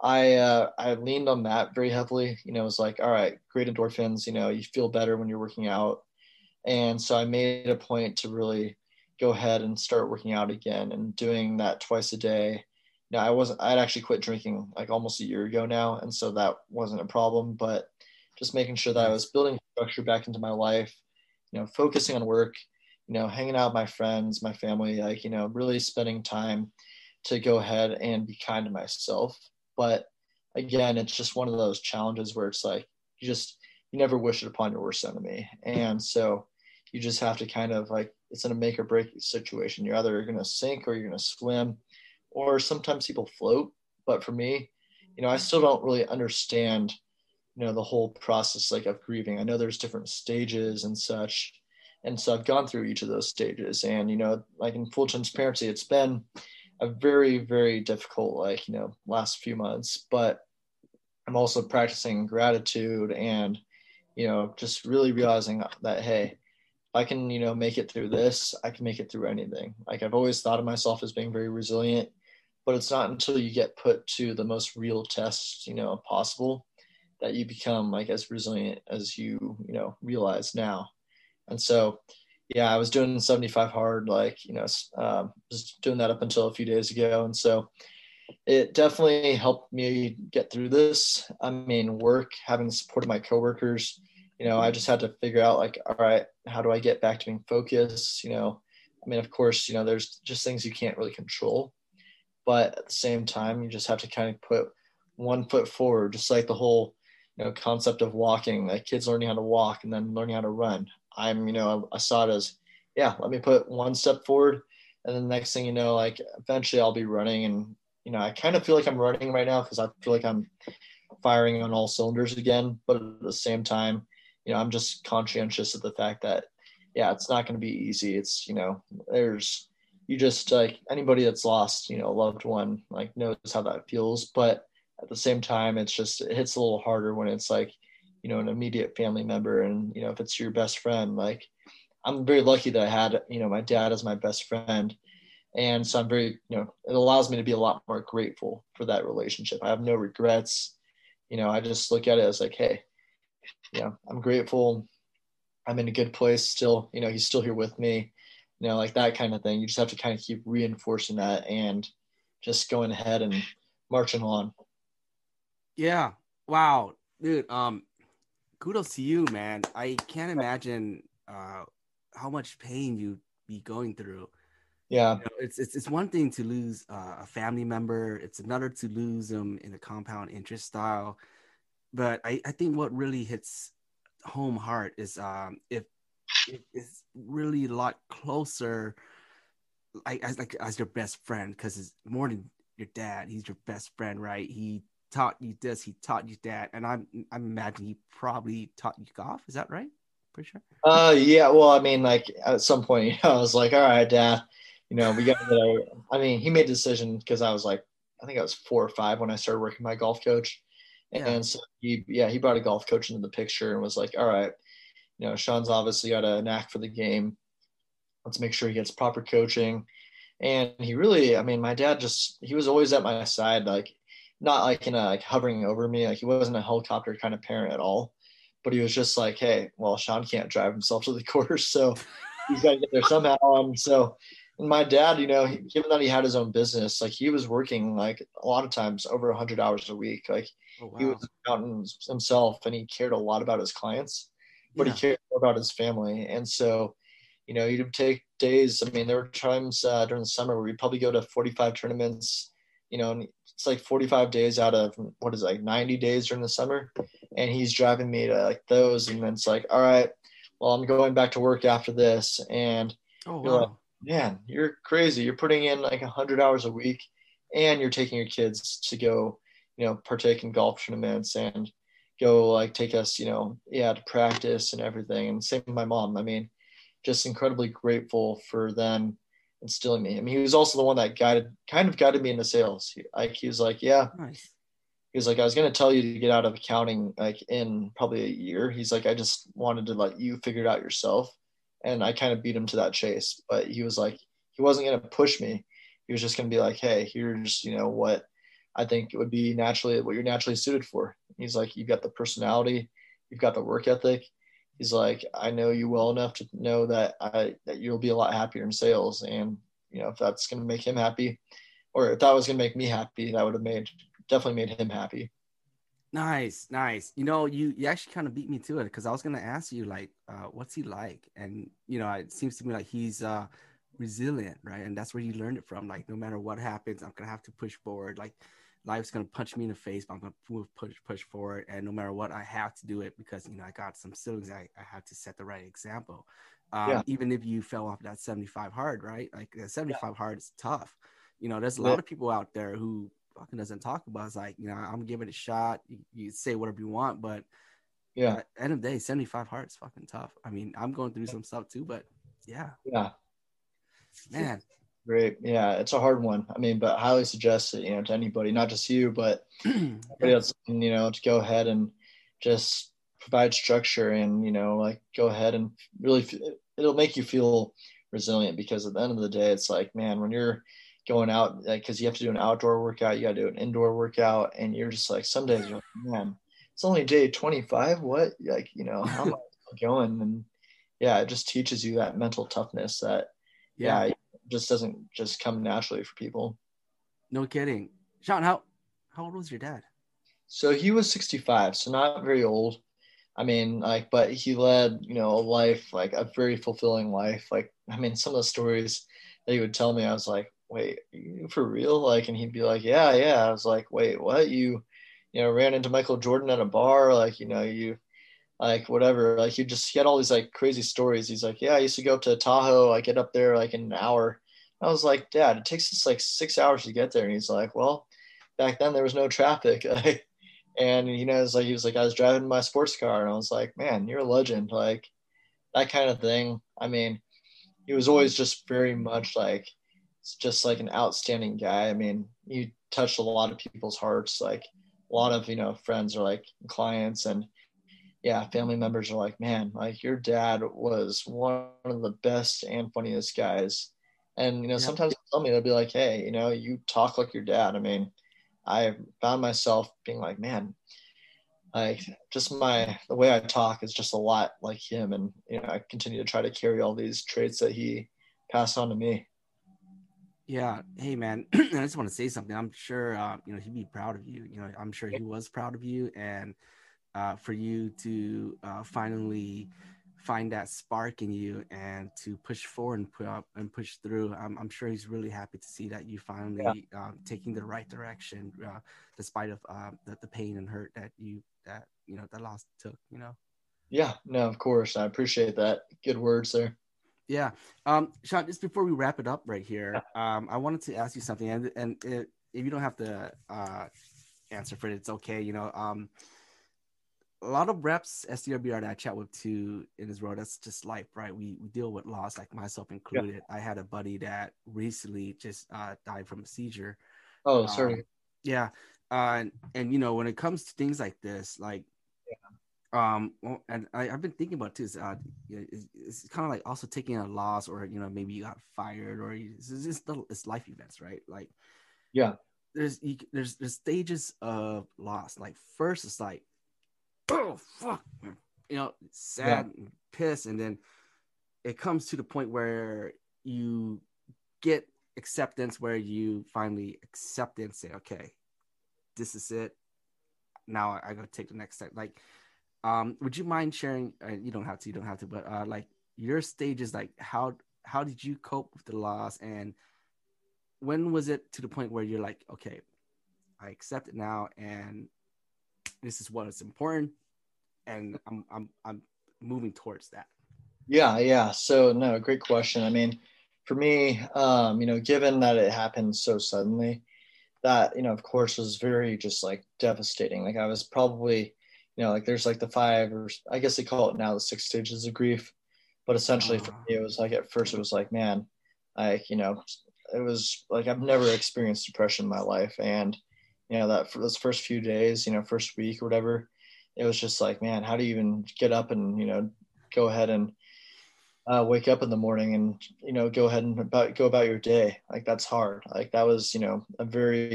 S3: I uh, I leaned on that very heavily. You know, it was like, all right, great endorphins. You know, you feel better when you're working out, and so I made a point to really go ahead and start working out again and doing that twice a day. Now I wasn't. I'd actually quit drinking like almost a year ago now, and so that wasn't a problem. But just making sure that I was building structure back into my life. You know, focusing on work. You know, hanging out with my friends, my family. Like, you know, really spending time to go ahead and be kind to myself. But again, it's just one of those challenges where it's like you just you never wish it upon your worst enemy, and so you just have to kind of like it's in a make or break situation. You're either going to sink or you're going to swim, or sometimes people float. But for me, you know, I still don't really understand, you know, the whole process like of grieving. I know there's different stages and such, and so I've gone through each of those stages. And you know, like in full transparency, it's been a very, very difficult, like, you know, last few months, but I'm also practicing gratitude and, you know, just really realizing that, hey, if I can, you know, make it through this, I can make it through anything. Like I've always thought of myself as being very resilient, but it's not until you get put to the most real tests, you know, possible that you become like as resilient as you, you know, realize now. And so, yeah, I was doing seventy-five hard, like, you know, um, was doing that up until a few days ago. And so it definitely helped me get through this. I mean, work, having the support of my coworkers, you know, I just had to figure out like, all right, how do I get back to being focused? You know, I mean, of course, you know, there's just things you can't really control, but at the same time, you just have to kind of put one foot forward, just like the whole, you know, concept of walking, like kids learning how to walk and then learning how to run. I'm, you know, I saw it as, yeah, let me put one step forward. And then the next thing you know, like eventually I'll be running. And, you know, I kind of feel like I'm running right now because I feel like I'm firing on all cylinders again. But at the same time, you know, I'm just conscientious of the fact that, yeah, it's not going to be easy. It's, you know, there's, you just like anybody that's lost, you know, a loved one, like knows how that feels. But at the same time, it's just, it hits a little harder when it's like, you know, an immediate family member. And, you know, if it's your best friend, like I'm very lucky that I had, you know, my dad as my best friend. And so I'm very, you know, it allows me to be a lot more grateful for that relationship. I have no regrets. You know, I just look at it as like, hey, you know, I'm grateful. I'm in a good place still, you know, he's still here with me, you know, like that kind of thing. You just have to kind of keep reinforcing that and just going ahead and marching on.
S1: Yeah. Wow. Dude, um, kudos to you, man. I can't imagine uh, how much pain you be going through.
S3: Yeah,
S1: you know, it's it's it's one thing to lose uh, a family member. It's another to lose them in a compound interest style. But I, I think what really hits home hard is um, if it is really a lot closer, like as like as your best friend, because it's more than your dad. He's your best friend, right? He taught you this, he taught you that, and I'm I'm imagining he probably taught you golf. Is that right? Pretty sure.
S3: Uh, yeah. Well, I mean, like at some point, you know, I was like, all right, Dad, you know, we got to get out. I mean, he made a decision because I was like, I think I was four or five when I started working my golf coach.
S1: Yeah.
S3: And so he, yeah, he brought a golf coach into the picture and was like, all right, you know, Sean's obviously got a knack for the game. Let's make sure he gets proper coaching. And he really, I mean, my dad just, he was always at my side, like not like in a, like hovering over me. Like he wasn't a helicopter kind of parent at all, but he was just like, hey, well, Sean can't drive himself to the course, so he's got to get there somehow. And so, and my dad, you know, he, given that he had his own business, like he was working like a lot of times over a hundred hours a week. Like
S1: Oh, wow.
S3: he was out himself and he cared a lot about his clients, but
S1: Yeah.
S3: he cared more about his family. And so, you know, you'd take days. I mean, there were times uh, during the summer where we'd probably go to forty-five tournaments, you know, and it's like forty-five days out of what is it, like ninety days during the summer. And he's driving me to like those. And then it's like, all right, well, I'm going back to work after this. And
S1: Oh,
S3: you're
S1: wow.
S3: like, man, you're crazy. You're putting in like a hundred hours a week and you're taking your kids to go, you know, partake in golf tournaments and go like take us, you know, yeah, to practice and everything. And same with my mom. I mean, just incredibly grateful for them instilling me. I mean, he was also the one that guided, kind of guided me into sales. He, like, he was like, yeah,
S1: Nice.
S3: he was like, I was going to tell you to get out of accounting like in probably a year. He's like, I just wanted to let you figure it out yourself. And I kind of beat him to that chase, but he was like, he wasn't going to push me. He was just going to be like, hey, here's, you know, what, I think it would be naturally what you're naturally suited for. He's like, you've got the personality, you've got the work ethic. He's like, I know you well enough to know that I that you'll be a lot happier in sales. And, you know, if that's going to make him happy, or if that was going to make me happy, that would have made definitely made him happy.
S1: Nice, nice. You know, you you actually kind of beat me to it, because I was gonna ask you, like, uh, what's he like? And you know, it seems to me like he's uh resilient, right? And that's where you learned it from. Like, no matter what happens, I'm gonna have to push forward. Like, life's gonna punch me in the face, but I'm gonna move, push, push forward. And no matter what, I have to do it, because you know I got some siblings. I, I have to set the right example. Um,
S3: Yeah.
S1: Even if you fell off that seventy-five hard, right? Like, that seventy-five
S3: Yeah.
S1: hard is tough. You know, there's a
S3: Yeah.
S1: lot of people out there who fucking doesn't talk about. It's like, you know, I'm giving it a shot. You, you say whatever you want, but
S3: Yeah.
S1: at the end of the day, seventy-five hard is fucking tough. I mean, I'm going through some stuff too, but yeah,
S3: Yeah.
S1: man.
S3: Great. Yeah, it's a hard one. I mean, but highly suggest it, you know, to anybody, not just you, but everybody
S1: Yeah.
S3: else, you know, to go ahead and just provide structure and, you know, like go ahead and really, it'll make you feel resilient, because at the end of the day, it's like, man, when you're going out, like, cause you have to do an outdoor workout, you got to do an indoor workout. And you're just like, some days you're like, man, it's only day twenty-five. What? Like, you know, how am I going? And yeah, it just teaches you that mental toughness that,
S1: Yeah.
S3: yeah, just doesn't just come naturally for people.
S1: No kidding. Sean, how, how old was your dad?
S3: So he was sixty-five, so not very old. I mean, like, but he led, you know, a life, like a very fulfilling life. Like, I mean, some of the stories that he would tell me, I was like, wait, are you for real? Like, and he'd be like, yeah, yeah. I was like, wait, what? You, you know, ran into Michael Jordan at a bar? Like, you know, you, like, whatever. Like, he just, he had all these like crazy stories. He's like, yeah, I used to go up to Tahoe. I get up there like in an hour. I was like, Dad, it takes us like six hours to get there. And he's like, well, back then there was no traffic. And, you know, it's like, he was like, I was driving my sports car, and I was like, man, you're a legend. Like, that kind of thing. I mean, he was always just very much like, just like an outstanding guy. I mean, he touched a lot of people's hearts. Like, a lot of, you know, friends are like clients, and yeah, family members are like, man, like, your dad was one of the best and funniest guys. And, you know,
S1: Yeah.
S3: sometimes they'll tell me, they'll be like, hey, you know, you talk like your dad. I mean, I found myself being like, man, like, just my, the way I talk is just a lot like him. And, you know, I continue to try to carry all these traits that he passed on to me.
S1: Yeah. Hey, man, I just want to say something. I'm sure, uh, you know, he'd be proud of you. You know, I'm sure he was proud of you. And uh, for you to uh, finally find that spark in you and to push forward and put up and push through. I'm, I'm sure he's really happy to see that you finally yeah. um, taking the right direction, uh, despite of uh, the, the pain and hurt that you that you know that loss took. You know.
S3: Yeah. No, of course. I appreciate that. Good words there.
S1: Yeah. Um, Sean, just before we wrap it up right here, um, I wanted to ask you something, and and it, if you don't have to uh, answer for it, it's okay. You know. Um, a lot of reps S D R B R that I chat with too in this world, that's just life, right? We we deal with loss, like myself included. Yeah. I had a buddy that recently just uh, died from a seizure.
S3: Oh, sorry.
S1: Um, yeah. Uh, and, and, you know, when it comes to things like this, like, yeah. um, well, and I, I've been thinking about too, is, uh, it's, it's kind of like also taking a loss, or, you know, maybe you got fired, or it's just it's life events, right? Like,
S3: yeah,
S1: there's, you, there's, there's stages of loss. Like, first it's like, oh fuck, you know, sad yeah. and pissed, and then it comes to the point where you get acceptance, where you finally accept it and say, okay, this is it. Now I, I gotta take the next step. Like, um, would you mind sharing? Uh, you don't have to, you don't have to, but uh, like your stages, like how how did you cope with the loss, and when was it to the point where you're like, okay, I accept it now, and this is what is important, and I'm I'm I'm moving towards that.
S3: Yeah, yeah. So no, great question. I mean, for me, um, you know, given that it happened so suddenly, that, you know, of course, was very just like devastating. Like, I was probably, you know, like there's like the five, or I guess they call it now the six stages of grief. But essentially uh, for me, it was like, at first it was like, man, like, you know, it was like, I've never experienced depression in my life. And, you know, that for those first few days, you know, first week or whatever, it was just like, man, how do you even get up and, you know, go ahead and uh, wake up in the morning and, you know, go ahead and about, go about your day? Like, that's hard. Like, that was, you know, a very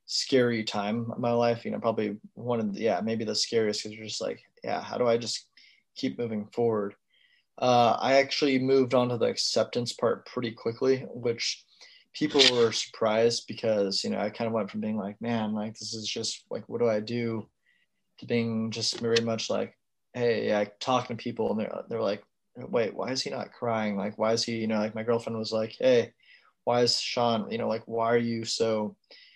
S3: scary time of my life, you know, probably one of the, yeah, maybe the scariest, because you're just like, yeah, how do I just keep moving forward? Uh, I actually moved on to the acceptance part pretty quickly, which people were surprised because, you know, I kind of went from being like, man, like, this is just like, what do I do, to being just very much like, hey, yeah, talking to people, and they're, they're like, wait, why is he not crying? Like, why is he, you know, like my girlfriend was like, hey, why is Sean, you know, like, why are you so,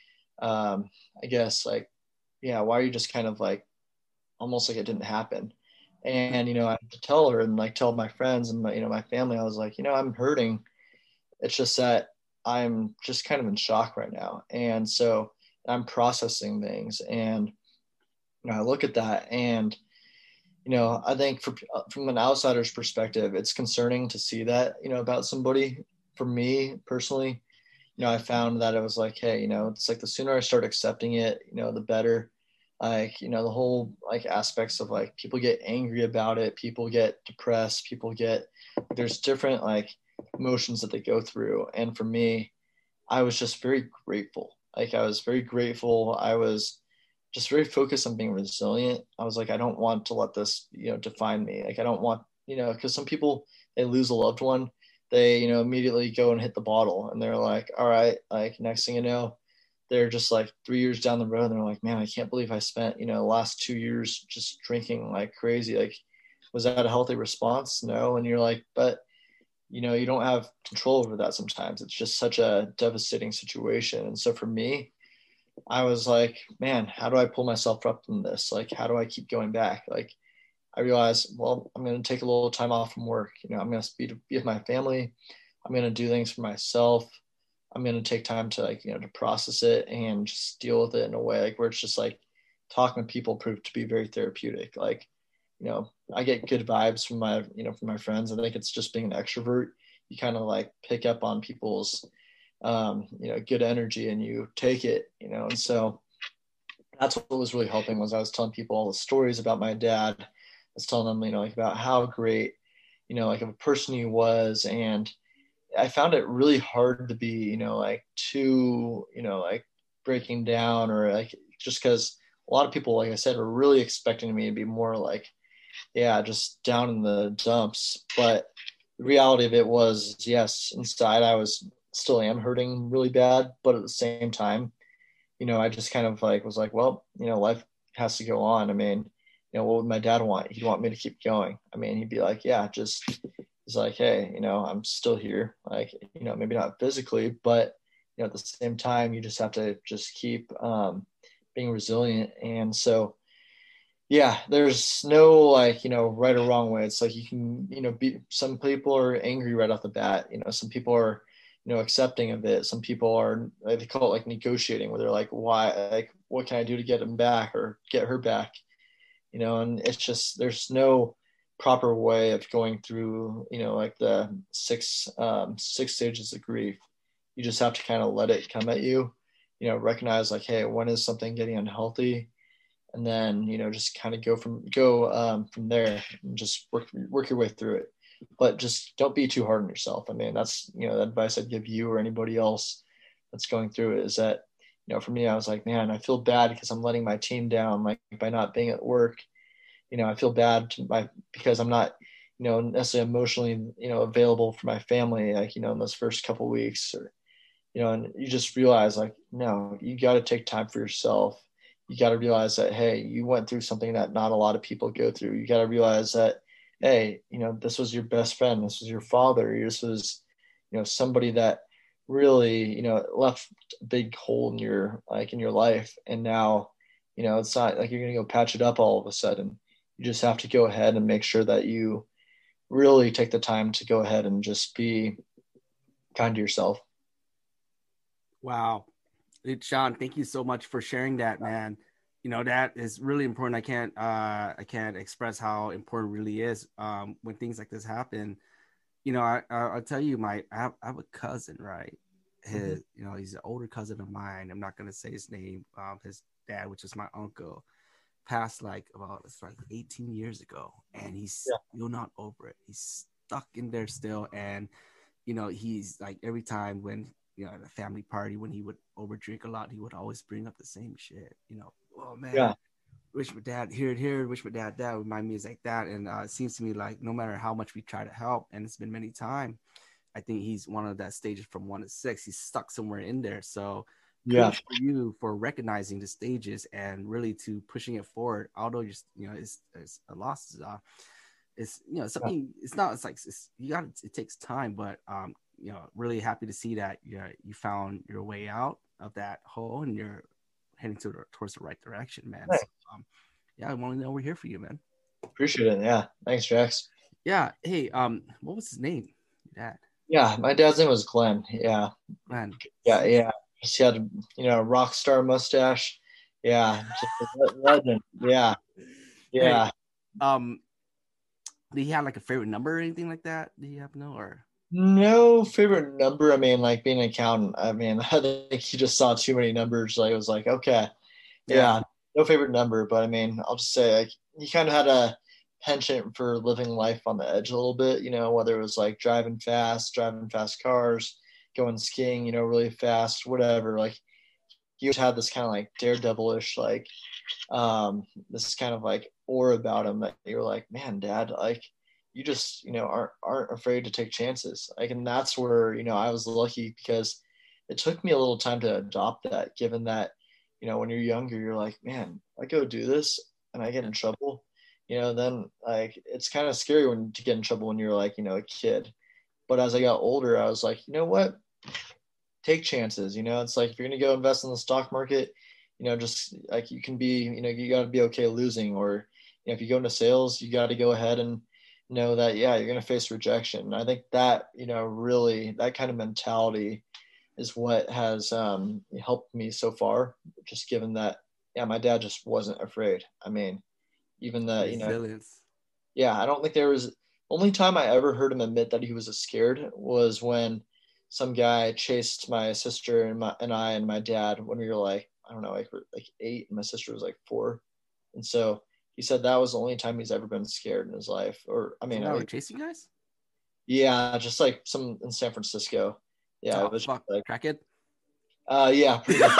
S3: um, I guess like, yeah, why are you just kind of like, almost like it didn't happen? And, you know, I had to tell her and like tell my friends and my, you know, my family, I was like, you know, I'm hurting. It's just that I'm just kind of in shock right now. And so I'm processing things. And, you know, I look at that and, you know, I think for, from an outsider's perspective, it's concerning to see that, you know, about somebody. For me personally, you know, I found that it was like, hey, you know, it's like the sooner I start accepting it, you know, the better. Like, you know, the whole like aspects of like people get angry about it, people get depressed, people get, there's different like emotions that they go through. And for me, I was just very grateful. Like I was very grateful. I was just very focused on being resilient. I was like, I don't want to let this, you know, define me. Like I don't want, you know, because some people, they lose a loved one, they, you know, immediately go and hit the bottle, and they're like, all right, like next thing you know, they're just like three years down the road, and they're like, man, I can't believe I spent, you know, the last two years just drinking like crazy. Like, was that a healthy response? No. And you're like, but you know, you don't have control over that sometimes. It's just such a devastating situation. And so for me, I was like, man, how do I pull myself up from this? Like, how do I keep going back? Like, I realized, well, I'm going to take a little time off from work. You know, I'm going to be, be with my family. I'm going to do things for myself. I'm going to take time to like, you know, to process it and just deal with it in a way like where it's just like talking to people proved to be very therapeutic. Like, you know, I get good vibes from my, you know, from my friends. I think it's just being an extrovert. You kind of like pick up on people's, um, you know, good energy and you take it, you know, and so that's what was really helping was I was telling people all the stories about my dad. I was telling them, you know, like about how great, you know, like of a person he was. And I found it really hard to be, you know, like too, you know, like breaking down or like, just because a lot of people, like I said, were really expecting me to be more like, yeah, just down in the dumps. But the reality of it was, yes, inside I was still am hurting really bad. But at the same time, you know, I just kind of like was like, well, you know, life has to go on. I mean, you know, what would my dad want? He'd want me to keep going. I mean, he'd be like, yeah, just, he's like, hey, you know, I'm still here. Like, you know, maybe not physically, but, you know, at the same time, you just have to just keep um, being resilient. And so, yeah, there's no like, you know, right or wrong way. It's like you can, you know, be, some people are angry right off the bat. You know, some people are, you know, accepting of it. Some people are, like, they call it like negotiating, where they're like, why, like, what can I do to get him back or get her back? You know, and it's just, there's no proper way of going through, you know, like the six, um, six stages of grief. You just have to kind of let it come at you, you know, recognize like, hey, when is something getting unhealthy? And then, you know, just kind of go from, go um, from there and just work, work your way through it. But just don't be too hard on yourself. I mean, that's, you know, the advice I'd give you or anybody else that's going through it is that, you know, for me, I was like, man, I feel bad because I'm letting my team down, like by not being at work. You know, I feel bad to my, because I'm not, you know, necessarily emotionally, you know, available for my family, like, you know, in those first couple of weeks or, you know, and you just realize like, no, you got to take time for yourself. You got to realize that, hey, you went through something that not a lot of people go through. You got to realize that, hey, you know, this was your best friend. This was your father. This was, you know, somebody that really, you know, left a big hole in your, like in your life. And now, you know, it's not like you're going to go patch it up all of a sudden. You just have to go ahead and make sure that you really take the time to go ahead and just be kind to yourself.
S1: Wow. It, Sean, thank you so much for sharing that, man. You know, that is really important. I can't, uh, I can't express how important it really is um, when things like this happen. You know, I, I, I'll tell you, my, I have, I have a cousin, right? His, mm-hmm. you know, he's an older cousin of mine. I'm not going to say his name. Um, his dad, which is my uncle, passed like about, it's like eighteen years ago. And he's yeah. still not over it. He's stuck in there still. And, you know, he's like, every time when you know, at a family party when he would overdrink a lot, he would always bring up the same shit. You know, oh man,
S3: Yeah.
S1: wish my dad here, here, wish my dad that. Remind me is like that, and uh, it seems to me like no matter how much we try to help, and it's been many times, I think he's one of that stages from one to six. He's stuck somewhere in there. So
S3: Yeah.
S1: kudos for you for recognizing the stages and really to pushing it forward. Although just you know, it's, it's a loss. Uh, it's you know something. It's not. It's like it's, you got. It takes time, but um, you know, really happy to see that you you found your way out of that hole and you're heading to the, towards the right direction, man.
S3: Thanks.
S1: So, um, yeah, I want to know we're here for you, man.
S3: Appreciate it. Yeah. Thanks, Jax.
S1: Yeah. Hey, um, what was his name? Your dad.
S3: Yeah. My dad's name was Glenn. Yeah.
S1: Man.
S3: Yeah. Yeah. He had, you know, a rock star mustache. Yeah. Just a legend. Yeah. Yeah.
S1: Hey, um, did he have like a favorite number or anything like that? Do you have to know or?
S3: No favorite number. I mean, like being an accountant, I mean, I think he just saw too many numbers. Like it was like, okay, yeah,
S1: Yeah.
S3: no favorite number. But I mean, I'll just say like he kind of had a penchant for living life on the edge a little bit, you know, whether it was like driving fast, driving fast cars, going skiing, you know, really fast, whatever. Like he always had this kind of like daredevilish, like um, this kind of like aura about him that you're like, man, dad, like you just, you know, aren't aren't afraid to take chances. Like, and that's where, you know, I was lucky because it took me a little time to adopt that, given that, you know, when you're younger, you're like, man, I go do this and I get in trouble, you know, then like it's kind of scary when to get in trouble when you're like, you know, a kid. But as I got older, I was like, you know what? Take chances. You know, it's like if you're gonna go invest in the stock market, you know, just like you can be, you know, you gotta be okay losing. Or you know, if you go into sales, you gotta go ahead and know that, yeah, you're gonna face rejection. And I think that, you know, really that kind of mentality is what has um, helped me so far, just given that, yeah, my dad just wasn't afraid. I mean, even the, you know,
S1: Resilience.
S3: yeah, I don't think there was only time I ever heard him admit that he was scared was when some guy chased my sister and my and I and my dad when we were like, I don't know, like like eight, and my sister was like four. And so he said that was the only time he's ever been scared in his life. Or I mean,
S1: Now
S3: I
S1: we're chasing guys.
S3: yeah, just like some in San Francisco. Yeah,
S1: Oh,
S3: it was
S1: fuck.
S3: like
S1: Crackhead.
S3: uh yeah, pretty much.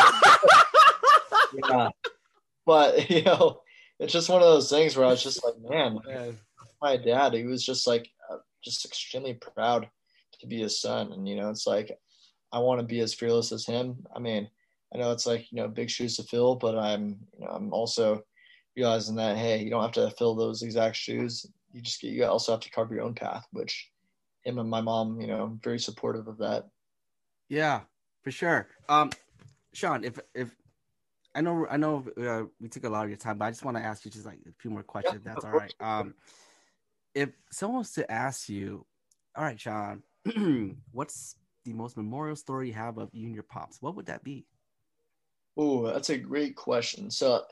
S3: Yeah. But you know, it's just one of those things where I was just like, man,
S1: Man.
S3: my dad, he was just like uh, just extremely proud to be his son. And you know, it's like I want to be as fearless as him. I mean, I know it's like, you know, big shoes to fill, but I'm, you know, I'm also realizing that, hey, you don't have to fill those exact shoes. You just get, you also have to carve your own path, which him and my mom, you know, very supportive of that.
S1: Yeah, for sure. Um, Sean, if if I know I know uh, we took a lot of your time, but I just want to ask you just like a few more questions. If that's all right. Um, if someone was to ask you, all right, Sean, what's the most memorial story you have of you and your pops? What would that be?
S3: Oh, that's a great question. So,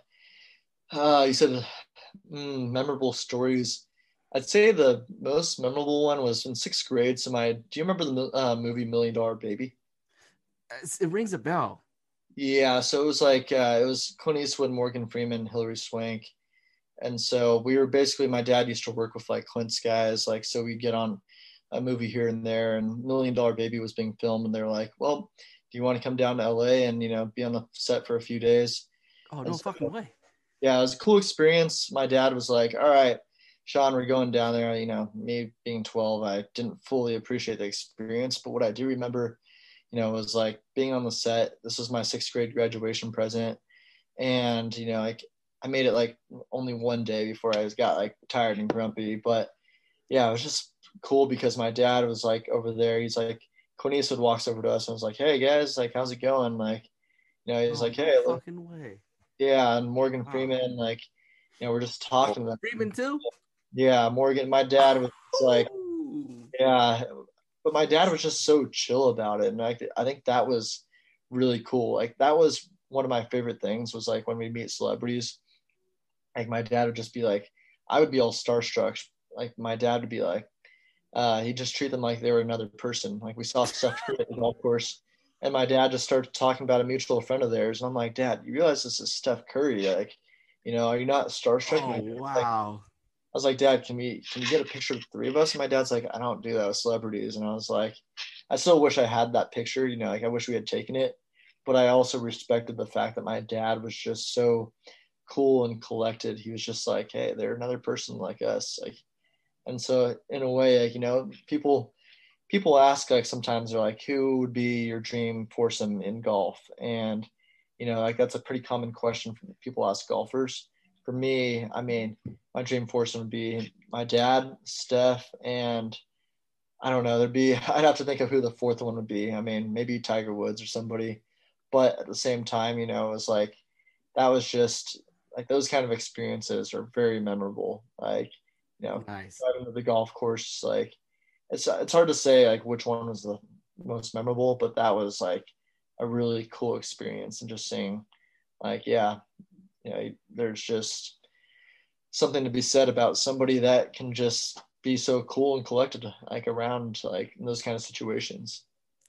S3: uh, you said mm, memorable stories. I'd say the most memorable one was in sixth grade. So my, do you remember the uh, movie Million Dollar Baby?
S1: It's- It rings a bell.
S3: Yeah, so it was like uh, it was Clint Eastwood, Morgan Freeman, Hilary Swank, and so we were basically, my dad used to work with like Clint's guys, like so we'd get on a movie here and there, and Million Dollar Baby was being filmed, and they were like, well, do you want to come down to L A and you know be on the set for a few days?
S1: Oh, no
S3: And so,
S1: fucking way.
S3: yeah, it was a cool experience. My dad was like, all right, Sean, we're going down there. You know, me being twelve, I didn't fully appreciate the experience, but what I do remember, you know, was like being on the set. This was my sixth grade graduation present. And, you know, like I made it like only one day before I was got like tired and grumpy. But yeah, it was just cool because my dad was like over there. He's like, Clint Eastwood walks over to us and was like, hey guys, like, how's it going? Like, you know, he's
S1: Oh,
S3: like,
S1: no
S3: hey, look,
S1: fucking way.
S3: yeah. And Morgan
S1: Wow.
S3: Freeman, like, you know, we're just talking about
S1: Freeman too?
S3: yeah, Morgan, my dad was like,
S1: Ooh.
S3: yeah, but my dad was just so chill about it. And I, I think that was really cool. Like that was one of my favorite things was like when we meet celebrities, like my dad would just be like, I would be all starstruck. Like my dad would be like, uh, he'd just treat them like they were another person. Like we saw Steph Curry at the golf course, and my dad just started talking about a mutual friend of theirs. And I'm like, Dad, you realize this is Steph Curry? Like, you know, are you not starstruck?
S1: Oh,
S3: And I, like,
S1: wow.
S3: I was like, Dad, can we can we get a picture of the three of us? And my dad's like, I don't do that with celebrities. And I was like, I still wish I had that picture, you know, like I wish we had taken it, but I also respected the fact that my dad was just so cool and collected. He was just like, hey, they're another person like us. Like, and so in a way, like, you know, people, people ask, like, sometimes they're like, who would be your dream foursome in golf? And, you know, like that's a pretty common question from people ask golfers. For me, I mean, my dream foursome would be my dad, Steph, and I don't know, there'd be, I'd have to think of who the fourth one would be. I mean, maybe Tiger Woods or somebody, but at the same time, you know, it was like, that was just like, those kind of experiences are very memorable. Like, you know,
S1: Nice.
S3: driving to the golf course, like it's, it's hard to say like which one was the most memorable, but that was like a really cool experience. And just seeing like, yeah, you know, there's just something to be said about somebody that can just be so cool and collected like around like in those kind of situations.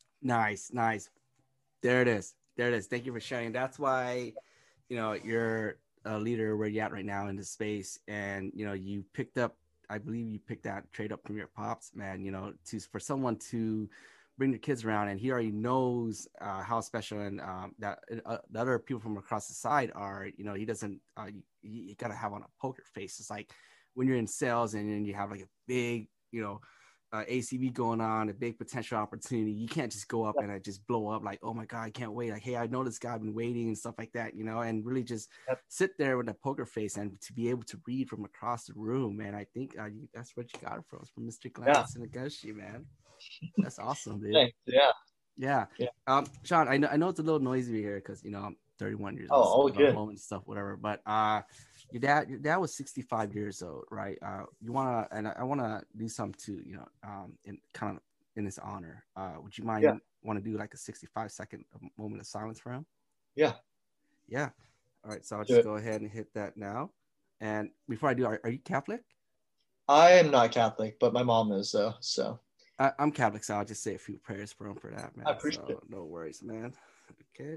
S1: Nice, nice. There it is. There it is. Thank you for sharing. That's why, you know, you're a leader where you're at right now in the space. And, you know, you picked up, I believe you picked that trade up from your pops, man, you know, to, for someone to bring the kids around, and he already knows uh, how special and um, that uh, the other people from across the side are, you know, he doesn't, uh, you, you got to have on a poker face. It's like when you're in sales and then you have like a big, you know, uh, A C V going on, a big potential opportunity. You can't just go up and uh, just blow up like, oh my God, I can't wait. Like, hey, I know this guy, I've been waiting and stuff like that, you know, and really just
S3: Yep.
S1: sit there with a poker face and to be able to read from across the room, man. I think uh, you, that's what you got it from, from Mister Glass and Agushi, man. That's awesome, dude.
S3: Thanks. Yeah.
S1: Yeah.
S3: Yeah.
S1: Um, Sean, I know I know it's a little noisy here because you know I'm thirty-one years
S3: Oh,
S1: old,
S3: all
S1: so
S3: good.
S1: home and stuff, whatever. But uh, your dad, your dad was sixty-five years old, right? Uh, you wanna, and I, I wanna do something too, you know, um, in kind of in his honor. Uh, would you mind
S3: Yeah.
S1: want to do like a sixty-five second moment of silence for him?
S3: Yeah.
S1: Yeah. All right. So I'll
S3: Do
S1: just
S3: it.
S1: go ahead and hit that now. And before I do, are, are you Catholic?
S3: I am not Catholic, but my mom is though. So
S1: I, I'm Catholic, so I'll just say a few prayers for him for that, man.
S3: I appreciate
S1: So
S3: it.
S1: no worries, man. Okay.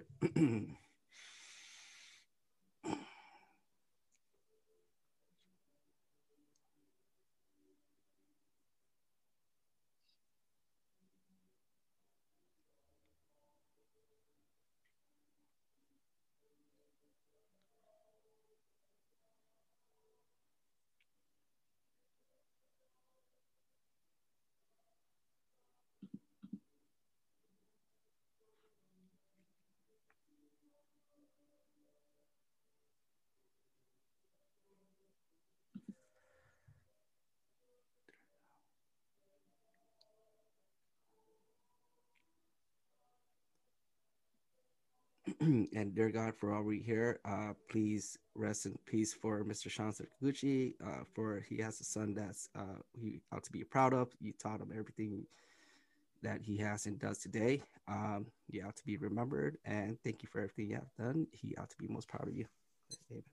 S1: And dear God, for all we hear, uh, please rest in peace for Mister Sean Sakaguchi. Uh, for he has a son that's uh, he ought to be proud of. You taught him everything that he has and does today. Um, you ought to be remembered, and thank you for everything you have done. He ought to be most proud of you. Amen.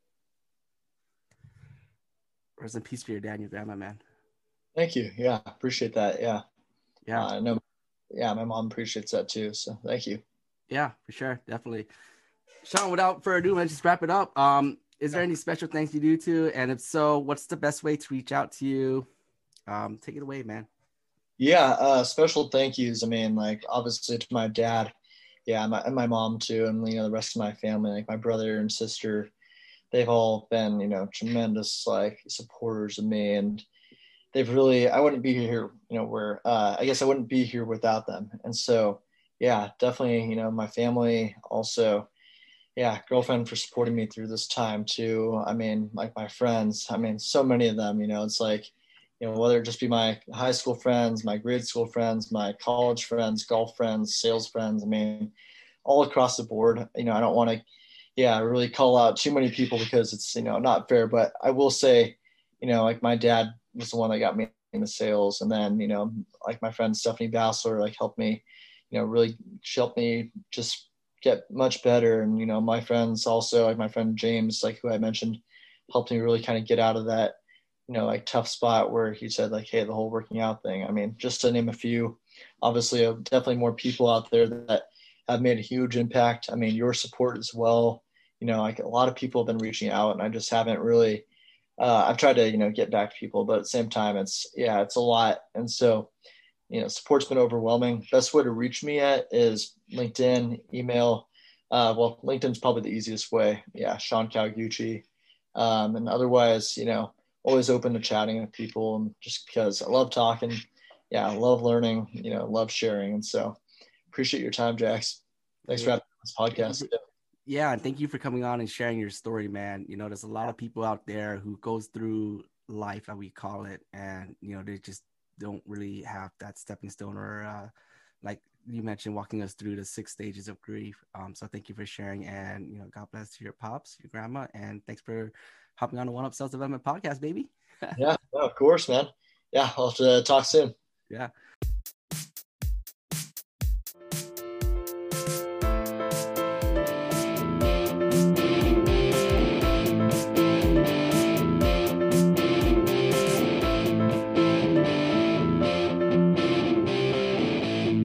S1: Rest in peace for your dad and your grandma, man.
S3: Thank you. Yeah, appreciate that. Yeah.
S1: Yeah.
S3: Uh, I know. Yeah, my mom appreciates that too. So thank you.
S1: Yeah, for sure, definitely. Sean, without further ado, let's just wrap it up. Um, is there any special things you do to? And if so, what's the best way to reach out to you? Um, take it away, man.
S3: Yeah, uh, special thank yous. I mean, like obviously to my dad, yeah, my, and my mom too, and you know the rest of my family, like my brother and sister. They've all been, you know, tremendous like supporters of me, and they've really. I wouldn't be here, you know, where uh, I guess I wouldn't be here without them. And so, yeah, definitely, you know, my family also. Yeah, girlfriend for supporting me through this time too. I mean, like my friends, I mean, so many of them, you know, it's like, you know, whether it just be my high school friends, my grade school friends, my college friends, golf friends, sales friends, I mean, all across the board. You know, I don't want to, yeah, really call out too many people because it's, you know, not fair, but I will say, you know, like my dad was the one that got me into sales. And then, you know, like my friend Stephanie Bassler, like helped me, you know, really she helped me just get much better. And, you know, my friends also, like my friend James, like who I mentioned, helped me really kind of get out of that, you know, like tough spot where he said like, hey, the whole working out thing. I mean, just to name a few, obviously uh, definitely more people out there that have made a huge impact. I mean, your support as well. You know, like a lot of people have been reaching out and I just haven't really, uh, I've tried to, you know, get back to people, but at the same time, it's, yeah, it's a lot. And so, you know, support's been overwhelming. Best way to reach me at is LinkedIn, email. Uh, well, LinkedIn's probably the easiest way. Yeah, Sean Kawaguchi. Um, and otherwise, you know, always open to chatting with people, and just because I love talking. Yeah, I love learning, you know, love sharing. And so appreciate your time, Jax. Thanks for having this podcast.
S1: Yeah, and thank you for coming on and sharing your story, man. You know, there's a lot of people out there who goes through life, as we call it, and, you know, they just don't really have that stepping stone, or uh, like you mentioned, walking us through the six stages of grief. Um, so thank you for sharing, and, you know, God bless your pops, your grandma, and thanks for hopping on the One Up Sales Development podcast, baby.
S3: Yeah, no, of course, man. Yeah, I'll have to talk soon.
S1: Yeah.